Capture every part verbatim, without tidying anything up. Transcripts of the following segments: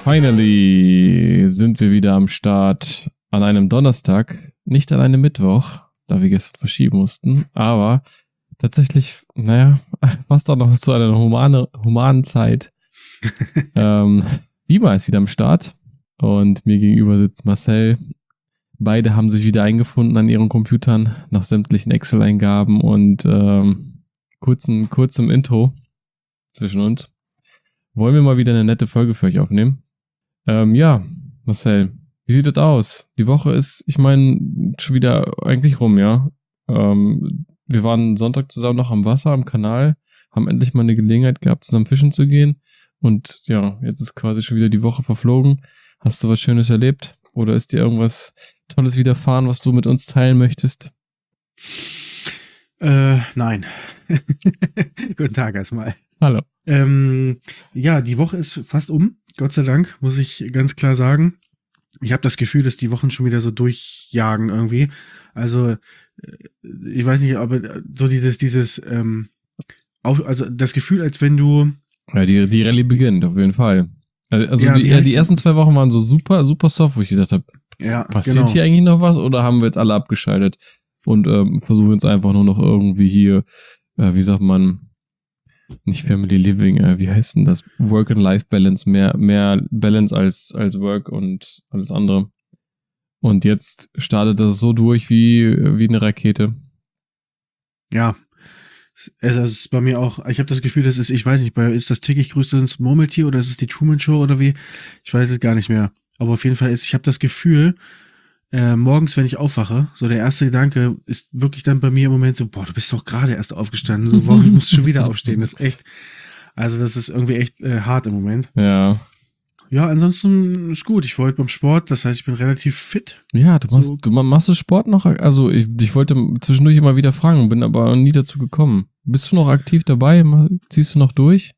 Finally sind wir wieder am Start an einem Donnerstag, nicht an einem Mittwoch, da wir gestern verschieben mussten, aber tatsächlich, naja, fast auch noch zu einer humane, humanen Zeit. ähm, Bima ist wieder am Start und mir gegenüber sitzt Marcel. Beide haben sich wieder eingefunden an ihren Computern nach sämtlichen Excel-Eingaben und ähm, kurzen, kurzem Intro zwischen uns. Wollen wir mal wieder eine nette Folge für euch aufnehmen? Ähm, ja, Marcel, wie sieht das aus? Die Woche ist, ich meine, schon wieder eigentlich rum, ja. Ähm, wir waren Sonntag zusammen noch am Wasser, am Kanal, haben endlich mal eine Gelegenheit gehabt, zusammen fischen zu gehen. Und ja, jetzt ist quasi schon wieder die Woche verflogen. Hast du was Schönes erlebt? Oder ist dir irgendwas Tolles widerfahren, was du mit uns teilen möchtest? Äh, nein. Guten Tag erstmal. Hallo. Ähm, ja, die Woche ist fast um. Gott sei Dank, muss ich ganz klar sagen. Ich habe das Gefühl, dass die Wochen schon wieder so durchjagen irgendwie. Also, ich weiß nicht, aber so dieses, dieses, ähm, auch, also das Gefühl, als wenn du... Ja, die, die Rallye beginnt, auf jeden Fall. Also ja, die, die ersten zwei Wochen waren so super, super soft, wo ich gedacht habe, ja, passiert genau. hier eigentlich noch was oder haben wir jetzt alle abgeschaltet und ähm, versuchen jetzt einfach nur noch irgendwie hier, äh, wie sagt man, nicht Family Living, äh, wie heißt denn das? Work and Life Balance, mehr, mehr Balance als, als Work und alles andere. Und jetzt startet das so durch wie, wie eine Rakete. Ja, es ist bei mir auch, ich habe das Gefühl, das ist, ich weiß nicht, bei, ist das täglich größtes Murmeltier oder ist es die Truman Show oder wie? Ich weiß es gar nicht mehr. Aber auf jeden Fall ist, ich habe das Gefühl, äh, morgens, wenn ich aufwache, so der erste Gedanke ist wirklich dann bei mir im Moment so, boah, du bist doch gerade erst aufgestanden, so, warum musst du schon wieder aufstehen? Das ist echt, also das ist irgendwie echt äh, hart im Moment. Ja. Ja, ansonsten ist gut. Ich war heute beim Sport, das heißt, ich bin relativ fit. Ja, du machst, So. du machst du Sport noch? Also ich, ich wollte zwischendurch immer wieder fragen, bin aber nie dazu gekommen. Bist du noch aktiv dabei? Ziehst du noch durch?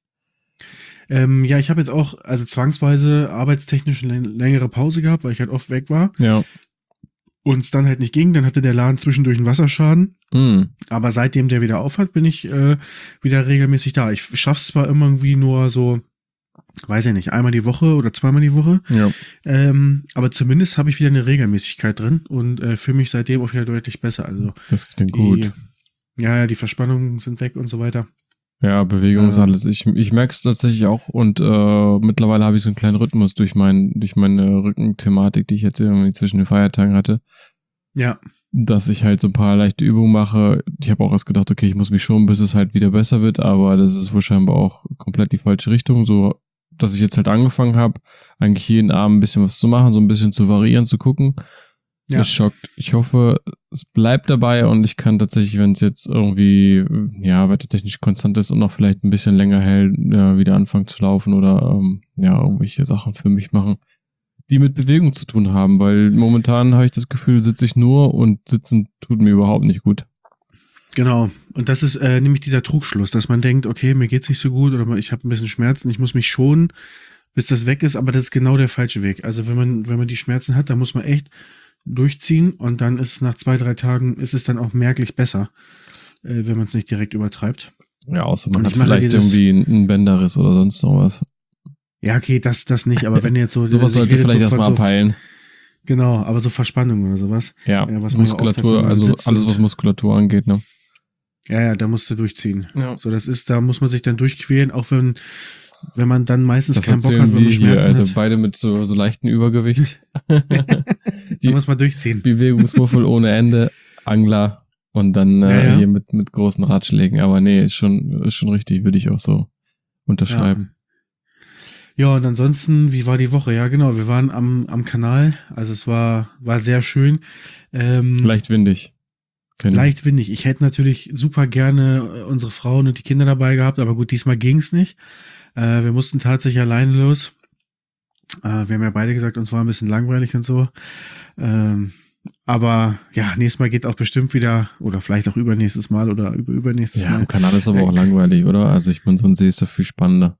Ähm, ja, ich habe jetzt auch, also zwangsweise arbeitstechnisch eine längere Pause gehabt, weil ich halt oft weg war. Ja. Und es dann halt nicht ging, dann hatte der Laden zwischendurch einen Wasserschaden. Mm. Aber seitdem der wieder aufhat, bin ich äh, wieder regelmäßig da. Ich schaff's zwar immer irgendwie nur so, weiß ich nicht, einmal die Woche oder zweimal die Woche. Ja. Ähm, aber zumindest habe ich wieder eine Regelmäßigkeit drin und äh, fühle mich seitdem auch wieder deutlich besser. Also das klingt gut. Die, ja, ja, die Verspannungen sind weg und so weiter. Ja, Bewegung äh, ist alles. Ich, ich merke es tatsächlich auch und äh, mittlerweile habe ich so einen kleinen Rhythmus durch, mein, durch meine Rückenthematik, die ich jetzt irgendwie zwischen den Feiertagen hatte. Ja. Dass ich halt so ein paar leichte Übungen mache. Ich habe auch erst gedacht, okay, ich muss mich schonen, bis es halt wieder besser wird, aber das ist wohl scheinbar auch komplett die falsche Richtung. So, dass ich jetzt halt angefangen habe, eigentlich jeden Abend ein bisschen was zu machen, so ein bisschen zu variieren, zu gucken. Ja. Ist schockt. Ich hoffe, es bleibt dabei und ich kann tatsächlich, wenn es jetzt irgendwie, ja, wettertechnisch konstant ist und noch vielleicht ein bisschen länger hält, ja, wieder anfangen zu laufen oder, ähm, ja, irgendwelche Sachen für mich machen, die mit Bewegung zu tun haben, weil momentan habe ich das Gefühl, sitze ich nur und sitzen tut mir überhaupt nicht gut. Genau. Und das ist äh, nämlich dieser Trugschluss, dass man denkt, okay, mir geht's nicht so gut oder ich habe ein bisschen Schmerzen, ich muss mich schonen, bis das weg ist, aber das ist genau der falsche Weg. Also wenn man, wenn man die Schmerzen hat, dann muss man echt durchziehen und dann ist es nach zwei, drei Tagen ist es dann auch merklich besser, äh, wenn man es nicht direkt übertreibt. Ja, außer man hat vielleicht dieses, irgendwie einen Bänderriss oder sonst noch was. Ja, okay, das, das nicht, aber wenn jetzt so... sowas sollte vielleicht erstmal so, abheilen. Genau, aber so Verspannungen oder sowas. Ja, ja was Muskulatur, hat, also alles, was Muskulatur angeht, ne? Ja, ja, da musst du durchziehen. Ja. So, das ist, da muss man sich dann durchquälen, auch wenn, wenn man dann meistens das keinen Bock hat, wenn man Schmerzen hier, hat. Beide mit so, so leichten Übergewicht. Da muss man durchziehen. Bewegungsmuffel ohne Ende, Angler und dann äh, ja, ja. hier mit, mit großen Ratschlägen. Aber nee, ist schon, ist schon richtig, würde ich auch so unterschreiben. Ja. Ja, und ansonsten, wie war die Woche? Ja, genau, wir waren am, am Kanal, also es war, war sehr schön. Ähm, leicht windig. Genau. Leicht windig. Ich hätte natürlich super gerne unsere Frauen und die Kinder dabei gehabt, aber gut, diesmal ging's nicht. Äh, wir mussten tatsächlich alleine los. Äh, wir haben ja beide gesagt, uns war ein bisschen langweilig und so. Ähm, aber ja, nächstes Mal geht auch bestimmt wieder, oder vielleicht auch übernächstes Mal oder über übernächstes ja, Mal. Ja, am Kanal ist aber äh, auch langweilig, oder? Also ich meine, so ein See ist doch viel spannender.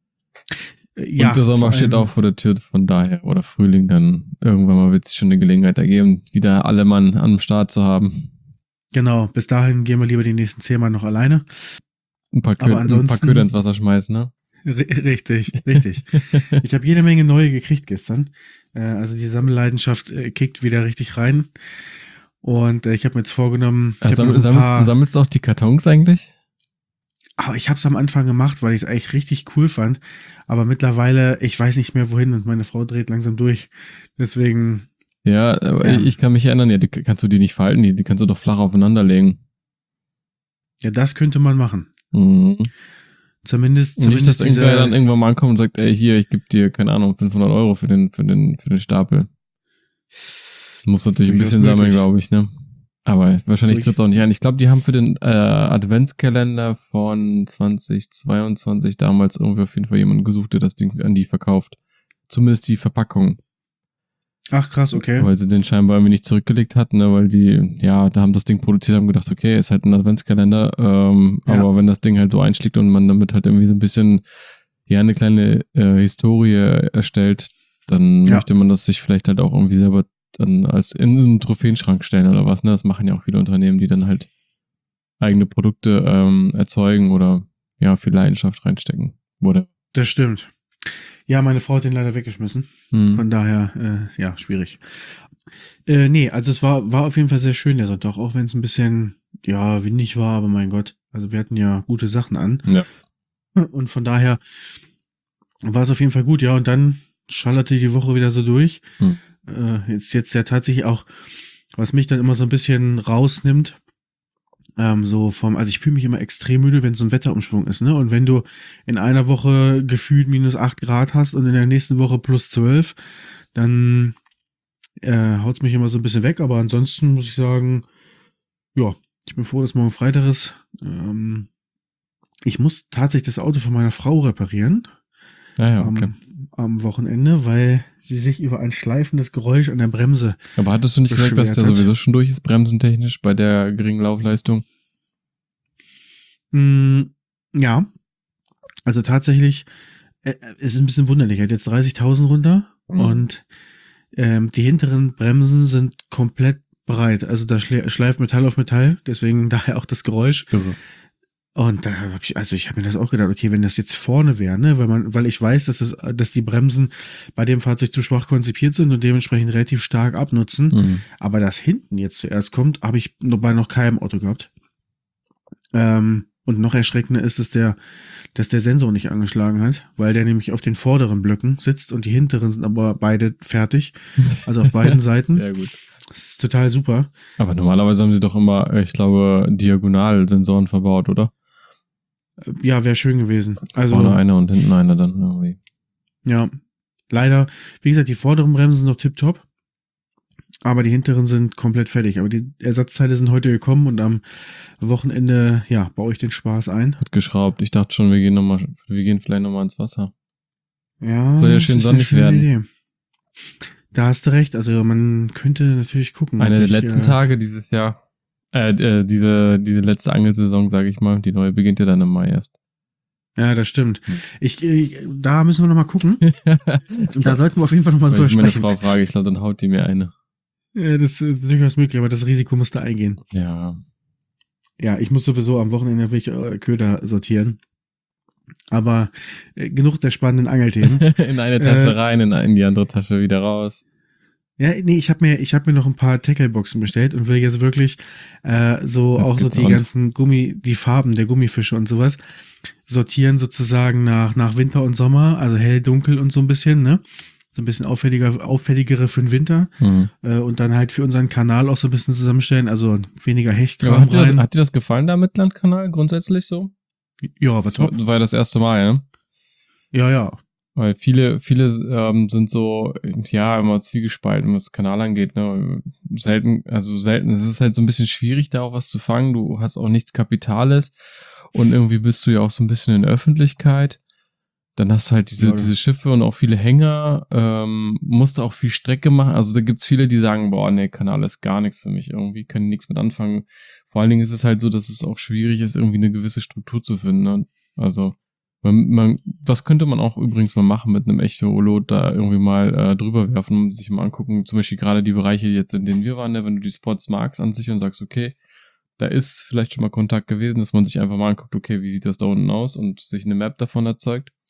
Ja, und der Sommer steht auch vor der Tür, von daher, oder Frühling, dann irgendwann mal wird es schon eine Gelegenheit ergeben, wieder alle Mann am Start zu haben. Genau, bis dahin gehen wir lieber die nächsten zehn Mal noch alleine. Ein paar, Kö- ein paar Köder ins Wasser schmeißen, ne? R- richtig, richtig. Ich habe jede Menge neue gekriegt gestern. Äh, also die Sammelleidenschaft äh, kickt wieder richtig rein. Und äh, ich habe mir jetzt vorgenommen, ich Ah, habe noch samm- ein sammelst, paar. sammelst du auch die Kartons eigentlich? Aber ich habe es am Anfang gemacht, weil ich es eigentlich richtig cool fand. Aber mittlerweile, ich weiß nicht mehr wohin und meine Frau dreht langsam durch. Deswegen, Ja, aber ja, ich ich kann mich erinnern, ja, die, kannst du die nicht falten, die, die kannst du doch flach aufeinander legen. ja, das könnte man machen. Mhm. Zumindest, Und nicht, dass zumindest irgendwer dann diese, irgendwann mal ankommt und sagt, ey, hier, ich gebe dir, keine Ahnung, fünfhundert Euro für den, für den, für den Stapel. Muss natürlich ein durchaus bisschen sammeln, möglich. glaube ich, ne? Aber wahrscheinlich Durch- tritt es auch nicht ein. Ich glaube, die haben für den äh, Adventskalender von zwanzig zweiundzwanzig damals irgendwie auf jeden Fall jemanden gesucht, der das Ding an die verkauft. Zumindest die Verpackung. Ach krass, okay. Weil sie den scheinbar irgendwie nicht zurückgelegt hatten, ne? Weil die, ja, da haben das Ding produziert, haben gedacht, okay, ist halt ein Adventskalender, ähm, Ja. aber wenn das Ding halt so einschlägt und man damit halt irgendwie so ein bisschen, ja, eine kleine äh, Historie erstellt, dann Ja. möchte man das sich vielleicht halt auch irgendwie selber dann als in so einen Trophäenschrank stellen oder was, ne? Das machen ja auch viele Unternehmen, die dann halt eigene Produkte ähm, erzeugen oder ja, viel Leidenschaft reinstecken. Wurde. Das stimmt. Ja, meine Frau hat den leider weggeschmissen. Hm. Von daher, äh, ja, schwierig. Äh, nee, also es war, war auf jeden Fall sehr schön, der Sonntag, auch wenn es ein bisschen, ja, windig war, aber mein Gott, also wir hatten ja gute Sachen an. Ja. Und von daher war es auf jeden Fall gut, ja, und dann schallerte die Woche wieder so durch. Hm. Äh, jetzt, jetzt ja tatsächlich auch, was mich dann immer so ein bisschen rausnimmt, ähm, so vom, also ich fühle mich immer extrem müde, wenn so ein Wetterumschwung ist, ne? Und wenn du in einer Woche gefühlt minus acht Grad hast und in der nächsten Woche plus zwölf, dann äh, haut's mich immer so ein bisschen weg. Aber ansonsten muss ich sagen, ja, ich bin froh, dass morgen Freitag ist. Ähm, ich muss tatsächlich das Auto von meiner Frau reparieren Ja, ja, okay. am, am Wochenende, weil sie sich über ein schleifendes Geräusch an der Bremse. Aber hattest du nicht gesagt, dass der beschwert hat. sowieso schon durch ist, bremsentechnisch, bei der geringen Laufleistung? Mm, ja, also tatsächlich, äh, es ist ein bisschen wunderlich. Er hat jetzt dreißigtausend runter Mhm. und ähm, die hinteren Bremsen sind komplett breit. Also da schle schleift Metall auf Metall, deswegen daher auch das Geräusch. Irre. Und da habe ich, also ich habe mir das auch gedacht, okay, wenn das jetzt vorne wäre, ne, weil man, weil ich weiß, dass es, dass die Bremsen bei dem Fahrzeug zu schwach konzipiert sind und dementsprechend relativ stark abnutzen. Mhm. Aber dass hinten jetzt zuerst kommt, habe ich noch bei noch keinem Auto gehabt. Ähm, und noch erschreckender ist, dass der, dass der Sensor nicht angeschlagen hat, weil der nämlich auf den vorderen Blöcken sitzt und die hinteren sind aber beide fertig. Also auf beiden Seiten. Sehr gut. Das ist total super. Aber normalerweise haben sie doch immer, ich glaube, Diagonalsensoren verbaut, oder? Ja, wäre schön gewesen. Also, Vorne einer und hinten einer dann irgendwie. ja, leider, wie gesagt, die vorderen Bremsen sind noch tipptopp, aber die hinteren sind komplett fertig. Aber die Ersatzteile sind heute gekommen und am Wochenende, ja, baue ich den Spaß ein. Hat geschraubt. Ich dachte schon, wir gehen noch mal, wir gehen vielleicht nochmal ins Wasser. Ja, Soll ja das schön ist eine sonnig schöne werden. Idee. Da hast du recht. Also man könnte natürlich gucken. Einer ob der ich, letzten äh, Tage dieses Jahr. Äh, äh, diese, diese letzte Angelsaison, sage ich mal. Die neue beginnt ja dann im Mai erst. Ja, das stimmt. Hm. Ich, ich, da müssen wir noch mal gucken. Und da sollten wir auf jeden Fall noch mal Weil drüber ich meine sprechen. Frau frage, ich glaube, dann haut die mir eine. Ja, das ist durchaus möglich, aber das Risiko musste eingehen. Ja. Ja, ich muss sowieso am Wochenende will ich äh, Köder sortieren. Aber äh, genug der spannenden Angelthemen. In eine Tasche Äh, rein, in, in die andere Tasche wieder raus. Ja, nee, ich habe mir, ich habe mir noch ein paar Tackle-Boxen bestellt und will jetzt wirklich äh, so Jetzt auch so geht's die rund. ganzen Gummi, die Farben der Gummifische und sowas sortieren sozusagen nach nach Winter und Sommer, also hell, dunkel und so ein bisschen, ne? So ein bisschen auffälliger, auffälligere für den Winter Mhm. äh, und dann halt für unseren Kanal auch so ein bisschen zusammenstellen, also weniger Ja, Hechtkram aber hat, dir das, rein. hat dir das gefallen, der Mittellandkanal, grundsätzlich so? Ja, war Das top. war, war ja das erste Mal, ne? Ja, ja. Weil viele, viele ähm, sind so, ja, immer zwiegespalten, was Kanal angeht, ne? Selten, also selten, es ist halt so ein bisschen schwierig, da auch was zu fangen. Du hast auch nichts Kapitales und irgendwie bist du ja auch so ein bisschen in der Öffentlichkeit. Dann hast du halt diese, Ja. diese Schiffe und auch viele Hänger, ähm, musst du auch viel Strecke machen. Also da gibt's viele, die sagen, boah, nee, Kanal ist gar nichts für mich, irgendwie kann ich nichts mit anfangen. Vor allen Dingen ist es halt so, dass es auch schwierig ist, irgendwie eine gewisse Struktur zu finden, ne? Also man, man, was könnte man auch übrigens mal machen mit einem Echolot, da irgendwie mal äh, drüber werfen und sich mal angucken, zum Beispiel gerade die Bereiche jetzt, in denen wir waren, ne, wenn du die Spots magst an sich und sagst, okay, da ist vielleicht schon mal Kontakt gewesen, dass man sich einfach mal anguckt, okay, wie sieht das da unten aus und sich eine Map davon erzeugt.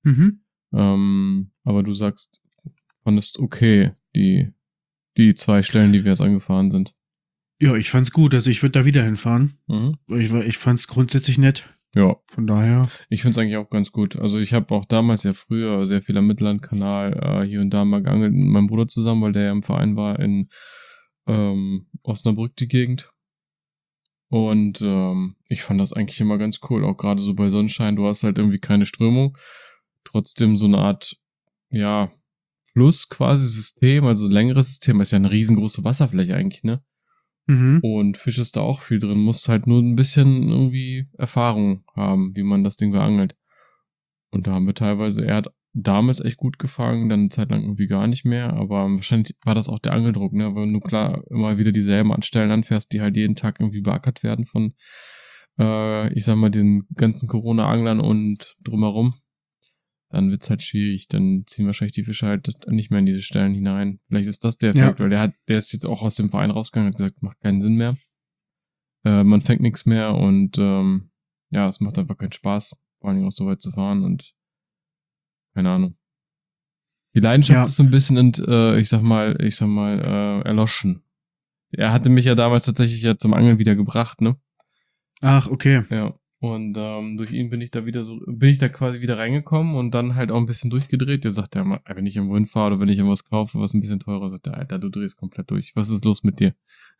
Mhm. Ähm, aber du sagst, fandest okay, die, die zwei Stellen, die wir jetzt angefahren sind. Ja, ich fand's gut. Also ich würde da wieder hinfahren. Mhm. Ich, ich fand's grundsätzlich nett. Ja. Von daher. Ich find's eigentlich auch ganz gut. Also ich habe auch damals ja früher sehr viel am Mittellandkanal äh, hier und da mal geangelt mit meinem Bruder zusammen, weil der ja im Verein war in ähm, Osnabrück, die Gegend. Und ähm, ich fand das eigentlich immer ganz cool, auch gerade so bei Sonnenschein. Du hast halt irgendwie keine Strömung, trotzdem so eine Art, ja, Fluss quasi System, also längeres System, ist ja eine riesengroße Wasserfläche eigentlich, ne? Mhm. Und Fisch ist da auch viel drin, musst halt nur ein bisschen irgendwie Erfahrung haben, wie man das Ding beangelt. Und da haben wir teilweise, er hat damals echt gut gefangen, dann eine Zeit lang irgendwie gar nicht mehr, aber wahrscheinlich war das auch der Angeldruck, ne? Wenn du klar immer wieder dieselben Stellen anfährst, die halt jeden Tag irgendwie beackert werden von, äh, ich sag mal, den ganzen Corona-Anglern und drumherum, dann wird's halt schwierig. Dann ziehen wahrscheinlich die Fische halt nicht mehr in diese Stellen hinein. Vielleicht ist das der Effekt, Ja. weil der hat, der ist jetzt auch aus dem Verein rausgegangen, hat gesagt, macht keinen Sinn mehr. Äh, man fängt nichts mehr und ähm, ja, es macht einfach keinen Spaß, vor allen Dingen auch so weit zu fahren und keine Ahnung. Die Leidenschaft Ja. ist so ein bisschen, ent, äh, ich sag mal, ich sag mal, äh, erloschen. Er hatte mich ja damals tatsächlich ja zum Angeln wieder gebracht, ne? Ach, okay. Ja. Und ähm, durch ihn bin ich da wieder so, bin ich da quasi wieder reingekommen und dann halt auch ein bisschen durchgedreht. Der sagt ja mal, wenn ich irgendwo hinfahre oder wenn ich irgendwas kaufe, was ein bisschen teurer, sagt der, Alter, du drehst komplett durch. Was ist los mit dir?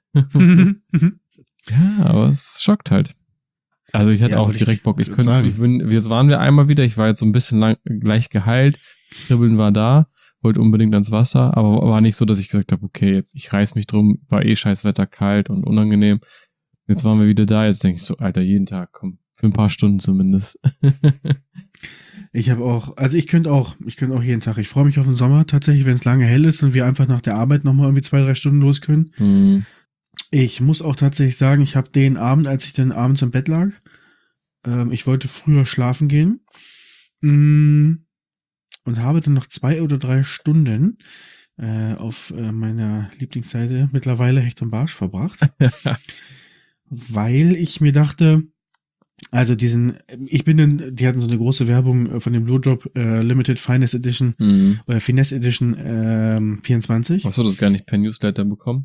Ja, aber es schockt halt. Also ich hatte Ja, auch wollte ich direkt Bock. Ich grad könnte, sagen. ich bin, jetzt waren wir einmal wieder. Ich war jetzt so ein bisschen lang, gleich geheilt. Kribbeln war da, wollte unbedingt ans Wasser, aber war nicht so, dass ich gesagt habe, okay, jetzt ich reiß mich drum, war eh scheiß Wetter, kalt und unangenehm. Jetzt waren wir wieder da. Jetzt denke ich so, Alter, jeden Tag, komm, für ein paar Stunden zumindest. Ich habe auch, also ich könnte auch, ich könnte auch jeden Tag. Ich freue mich auf den Sommer tatsächlich, wenn es lange hell ist und wir einfach nach der Arbeit nochmal irgendwie zwei, drei Stunden los können. Hm. Ich muss auch tatsächlich sagen, ich habe den Abend, als ich dann abends im Bett lag, ähm, ich wollte früher schlafen gehen mh, und habe dann noch zwei oder drei Stunden äh, auf äh, meiner Lieblingsseite mittlerweile Hecht und Barsch verbracht, weil ich mir dachte, also diesen, ich bin dann, die hatten so eine große Werbung von dem Blue Drop äh, Limited Finest Edition Hm. oder Finesse Edition ähm, vierundzwanzig. Hast du das gar nicht per Newsletter bekommen?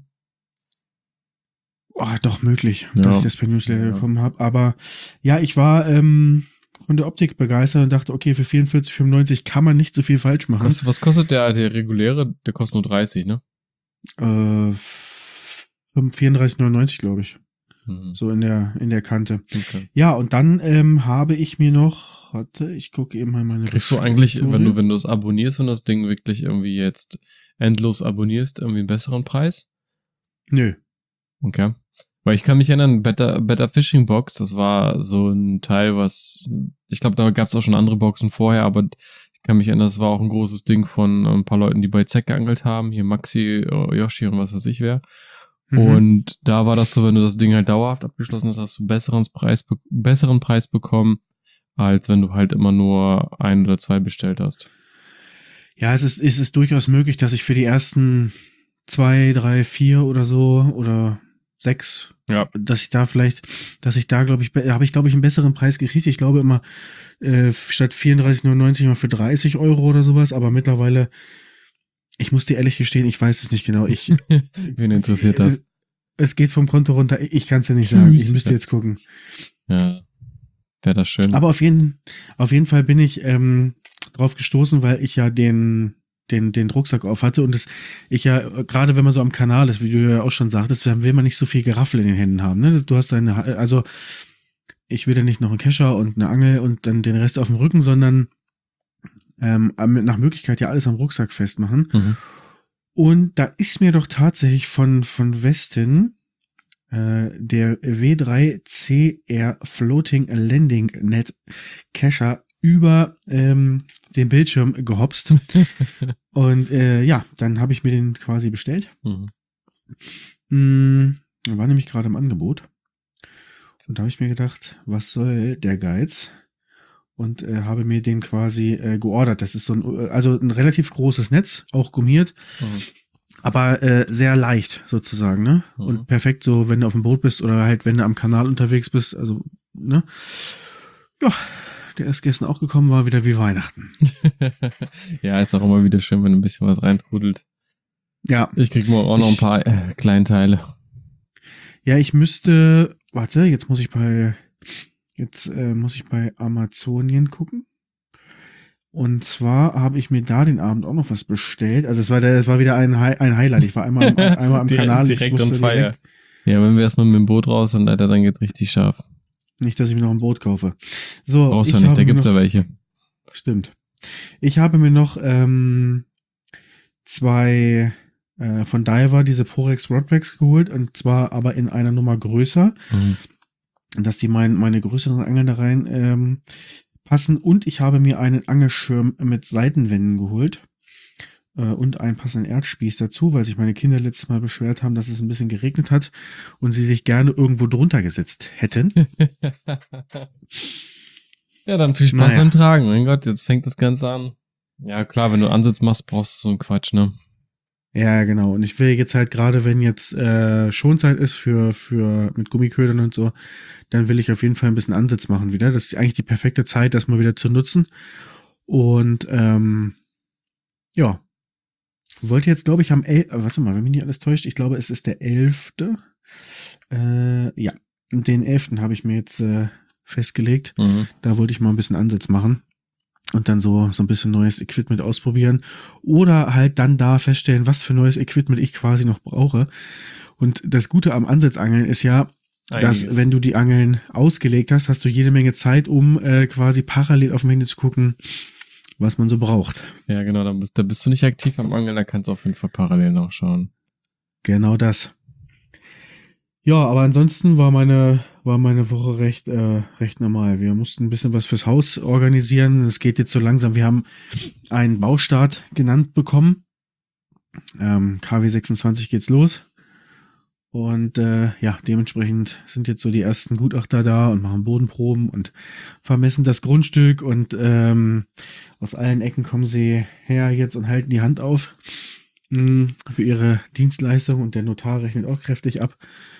Oh, doch möglich, Ja. dass ich das per Newsletter Ja. bekommen habe. Aber ja, ich war ähm, von der Optik begeistert und dachte, okay, für vierundvierzig fünfundneunzig kann man nicht so viel falsch machen. Kost, was kostet der, der reguläre? Der kostet nur dreißig, ne? Äh, vierunddreißig neunundneunzig, glaube ich. Mhm. So in der, in der Kante. Okay. Ja, und dann ähm, habe ich mir noch, warte, ich gucke eben mal meine. Kriegst du eigentlich, Historie. wenn du, wenn du es abonnierst, wenn du das Ding wirklich irgendwie jetzt endlos abonnierst, irgendwie einen besseren Preis? Nö. Okay. Weil ich kann mich erinnern, Better, Better Fishing Box, das war so ein Teil, was, ich glaube, da gab es auch schon andere Boxen vorher, aber ich kann mich erinnern, das war auch ein großes Ding von ein paar Leuten, die bei Zeck geangelt haben, hier Maxi, Yoshi und was weiß ich wer. Mhm. Und da war das so, wenn du das Ding halt dauerhaft abgeschlossen hast, hast du einen besseren Preis, besseren Preis bekommen, als wenn du halt immer nur ein oder zwei bestellt hast. Ja, es ist, es ist durchaus möglich, dass ich für die ersten zwei, drei, vier oder so oder sechs, Ja. dass ich da vielleicht, dass ich da, glaube ich, habe ich, glaube ich, einen besseren Preis gekriegt. Ich glaube immer, äh, statt vierunddreißig neunundneunzig mal für dreißig Euro oder sowas, aber mittlerweile, ich muss dir ehrlich gestehen, ich weiß es nicht genau. Ich, Wen interessiert das? Es, es geht vom Konto runter, ich kann es ja nicht sagen. Ich Tschüss. müsste jetzt gucken. Ja, wäre das schön. Aber auf jeden, auf jeden Fall bin ich ähm, drauf gestoßen, weil ich ja den, den, den Rucksack auf hatte und es, ich ja, gerade wenn man so am Kanal ist, wie du ja auch schon sagtest, dann will man nicht so viel Geraffel in den Händen haben. Ne? Du hast deine, also ich will ja nicht noch einen Kescher und eine Angel und dann den Rest auf dem Rücken, sondern ähm, nach Möglichkeit ja alles am Rucksack festmachen. Mhm. Und da ist mir doch tatsächlich von, von Westin äh, der W drei C R Floating Landing Net Kescher über ähm, den Bildschirm gehopst. Und äh, ja, dann habe ich mir den quasi bestellt. Mhm. Mm, war nämlich gerade im Angebot. Und da habe ich mir gedacht, was soll der Geiz? Und äh, habe mir den quasi äh, geordert. Das ist so ein, also ein relativ großes Netz, auch gummiert, Mhm. aber äh, sehr leicht sozusagen, ne? Mhm. Und perfekt so, wenn du auf dem Boot bist oder halt, wenn du am Kanal unterwegs bist, also, ne? Ja, der ist gestern auch gekommen, war wieder wie Weihnachten. Ja, ist auch immer wieder schön, wenn ein bisschen was reintrudelt. Ja. Ich krieg morgen auch noch ein paar äh, Kleinteile. Ja, ich müsste, warte, jetzt muss ich bei, jetzt äh, muss ich bei Amazonien gucken. Und zwar habe ich mir da den Abend auch noch was bestellt. Also es war der, es war wieder ein, Hi- ein Highlight. Ich war einmal am, einmal am direkt, Kanal. Direkt ich on fire. Direkt, ja, wenn wir erstmal mit dem Boot raus sind, Alter, dann geht's richtig scharf. Nicht, dass ich mir noch ein Boot kaufe. So, brauchst du nicht, da gibt's noch, ja welche. Stimmt. Ich habe mir noch ähm, zwei äh, von Diver diese Porex Rodbacks geholt, und zwar aber in einer Nummer größer, mhm. dass die mein, meine größeren Angeln da rein ähm, passen. Und ich habe mir einen Angelschirm mit Seitenwänden geholt äh, und einen passenden Erdspieß dazu, weil sich meine Kinder letztes Mal beschwert haben, dass es ein bisschen geregnet hat und sie sich gerne irgendwo drunter gesetzt hätten. Ja, dann viel Spaß naja. beim Tragen. Mein Gott, jetzt fängt das Ganze an. Ja, klar, wenn du Ansitz machst, brauchst du so einen Quatsch, ne? Ja, genau. Und ich will jetzt halt gerade, wenn jetzt äh, Schonzeit ist für, für mit Gummiködern und so, dann will ich auf jeden Fall ein bisschen Ansitz machen wieder. Das ist eigentlich die perfekte Zeit, das mal wieder zu nutzen. Und ähm, ja, wollte jetzt, glaube ich, am elften Warte mal, wenn mich nicht alles täuscht, ich glaube, es ist der elfte Äh, ja, den elften habe ich mir jetzt äh, festgelegt. Mhm. Da wollte ich mal ein bisschen Ansatz machen und dann so so ein bisschen neues Equipment ausprobieren oder halt dann da feststellen, was für neues Equipment ich quasi noch brauche. Und das Gute am Ansitzangeln ist ja, Einiges. dass wenn du die Angeln ausgelegt hast, hast du jede Menge Zeit, um äh, quasi parallel auf dem Handy zu gucken, was man so braucht. Ja, genau, da bist, da bist du nicht aktiv am Angeln, da kannst du auf jeden Fall parallel nachschauen. Genau das. Ja, aber ansonsten war meine, war meine Woche recht, äh, recht normal. Wir mussten ein bisschen was fürs Haus organisieren. Es geht jetzt so langsam. Wir haben einen Baustart genannt bekommen. Ähm, K W sechsundzwanzig geht's los. Und äh, ja, dementsprechend sind jetzt so die ersten Gutachter da und machen Bodenproben und vermessen das Grundstück. Und ähm, aus allen Ecken kommen sie her jetzt und halten die Hand auf mh, für ihre Dienstleistung. Und der Notar rechnet auch kräftig ab.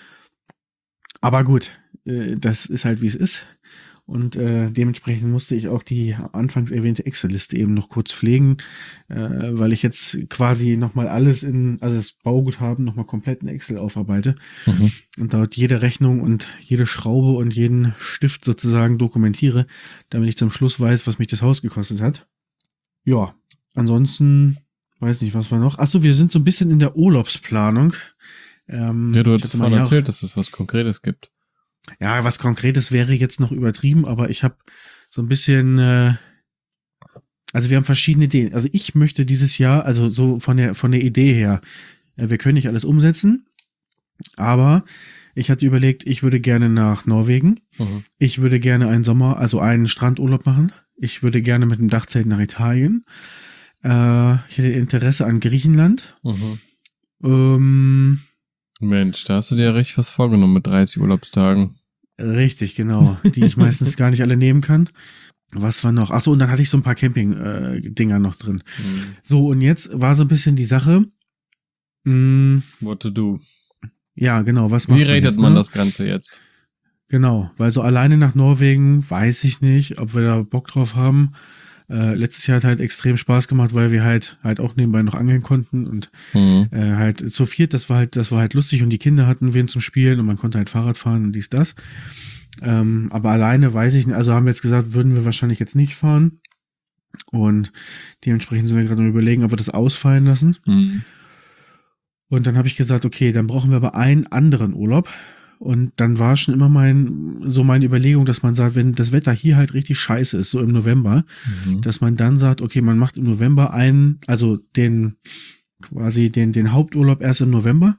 Aber gut, äh, das ist halt, wie es ist. Und äh, dementsprechend musste ich auch die anfangs erwähnte Excel-Liste eben noch kurz pflegen, äh, weil ich jetzt quasi nochmal alles in, also das Bauguthaben nochmal komplett in Excel aufarbeite mhm. und dort jede Rechnung und jede Schraube und jeden Stift sozusagen dokumentiere, damit ich zum Schluss weiß, was mich das Haus gekostet hat. Ja, ansonsten weiß nicht, was war noch. Achso, wir sind so ein bisschen in der Urlaubsplanung. Ähm, ja, du hattest vorhin erzählt, dass es was Konkretes gibt. Ja, was Konkretes wäre jetzt noch übertrieben, aber ich habe so ein bisschen, äh, also wir haben verschiedene Ideen. Also ich möchte dieses Jahr, also so von der von der Idee her, äh, wir können nicht alles umsetzen, aber ich hatte überlegt, ich würde gerne nach Norwegen. Mhm. Ich würde gerne einen Sommer, also einen Strandurlaub machen. Ich würde gerne mit dem Dachzelt nach Italien. Äh, ich hätte Interesse an Griechenland. Mhm. Ähm, Mensch, da hast du dir ja richtig was vorgenommen mit dreißig Urlaubstagen. Richtig, genau. Die ich meistens gar nicht alle nehmen kann. Was war noch? Achso, und dann hatte ich so ein paar Camping-Dinger äh, noch drin. Mhm. So, und jetzt war so ein bisschen die Sache. Mh, What to do. Ja, genau. Was Wie macht redet man, jetzt, man ne? das Ganze jetzt? Genau, weil so alleine nach Norwegen weiß ich nicht, ob wir da Bock drauf haben. Äh, letztes Jahr hat halt extrem Spaß gemacht, weil wir halt halt auch nebenbei noch angeln konnten und mhm. äh, halt zu viert, das war halt, das war halt lustig und die Kinder hatten wen zum Spielen und man konnte halt Fahrrad fahren und dies, das. Ähm, aber alleine weiß ich nicht, also haben wir jetzt gesagt, würden wir wahrscheinlich jetzt nicht fahren und dementsprechend sind wir gerade am Überlegen, ob wir das ausfallen lassen. Mhm. Und dann habe ich gesagt, okay, dann brauchen wir aber einen anderen Urlaub. Und dann war schon immer mein, so meine Überlegung, dass man sagt, wenn das Wetter hier halt richtig scheiße ist, so im November, mhm. dass man dann sagt, okay, man macht im November einen, also den, quasi den, den Haupturlaub erst im November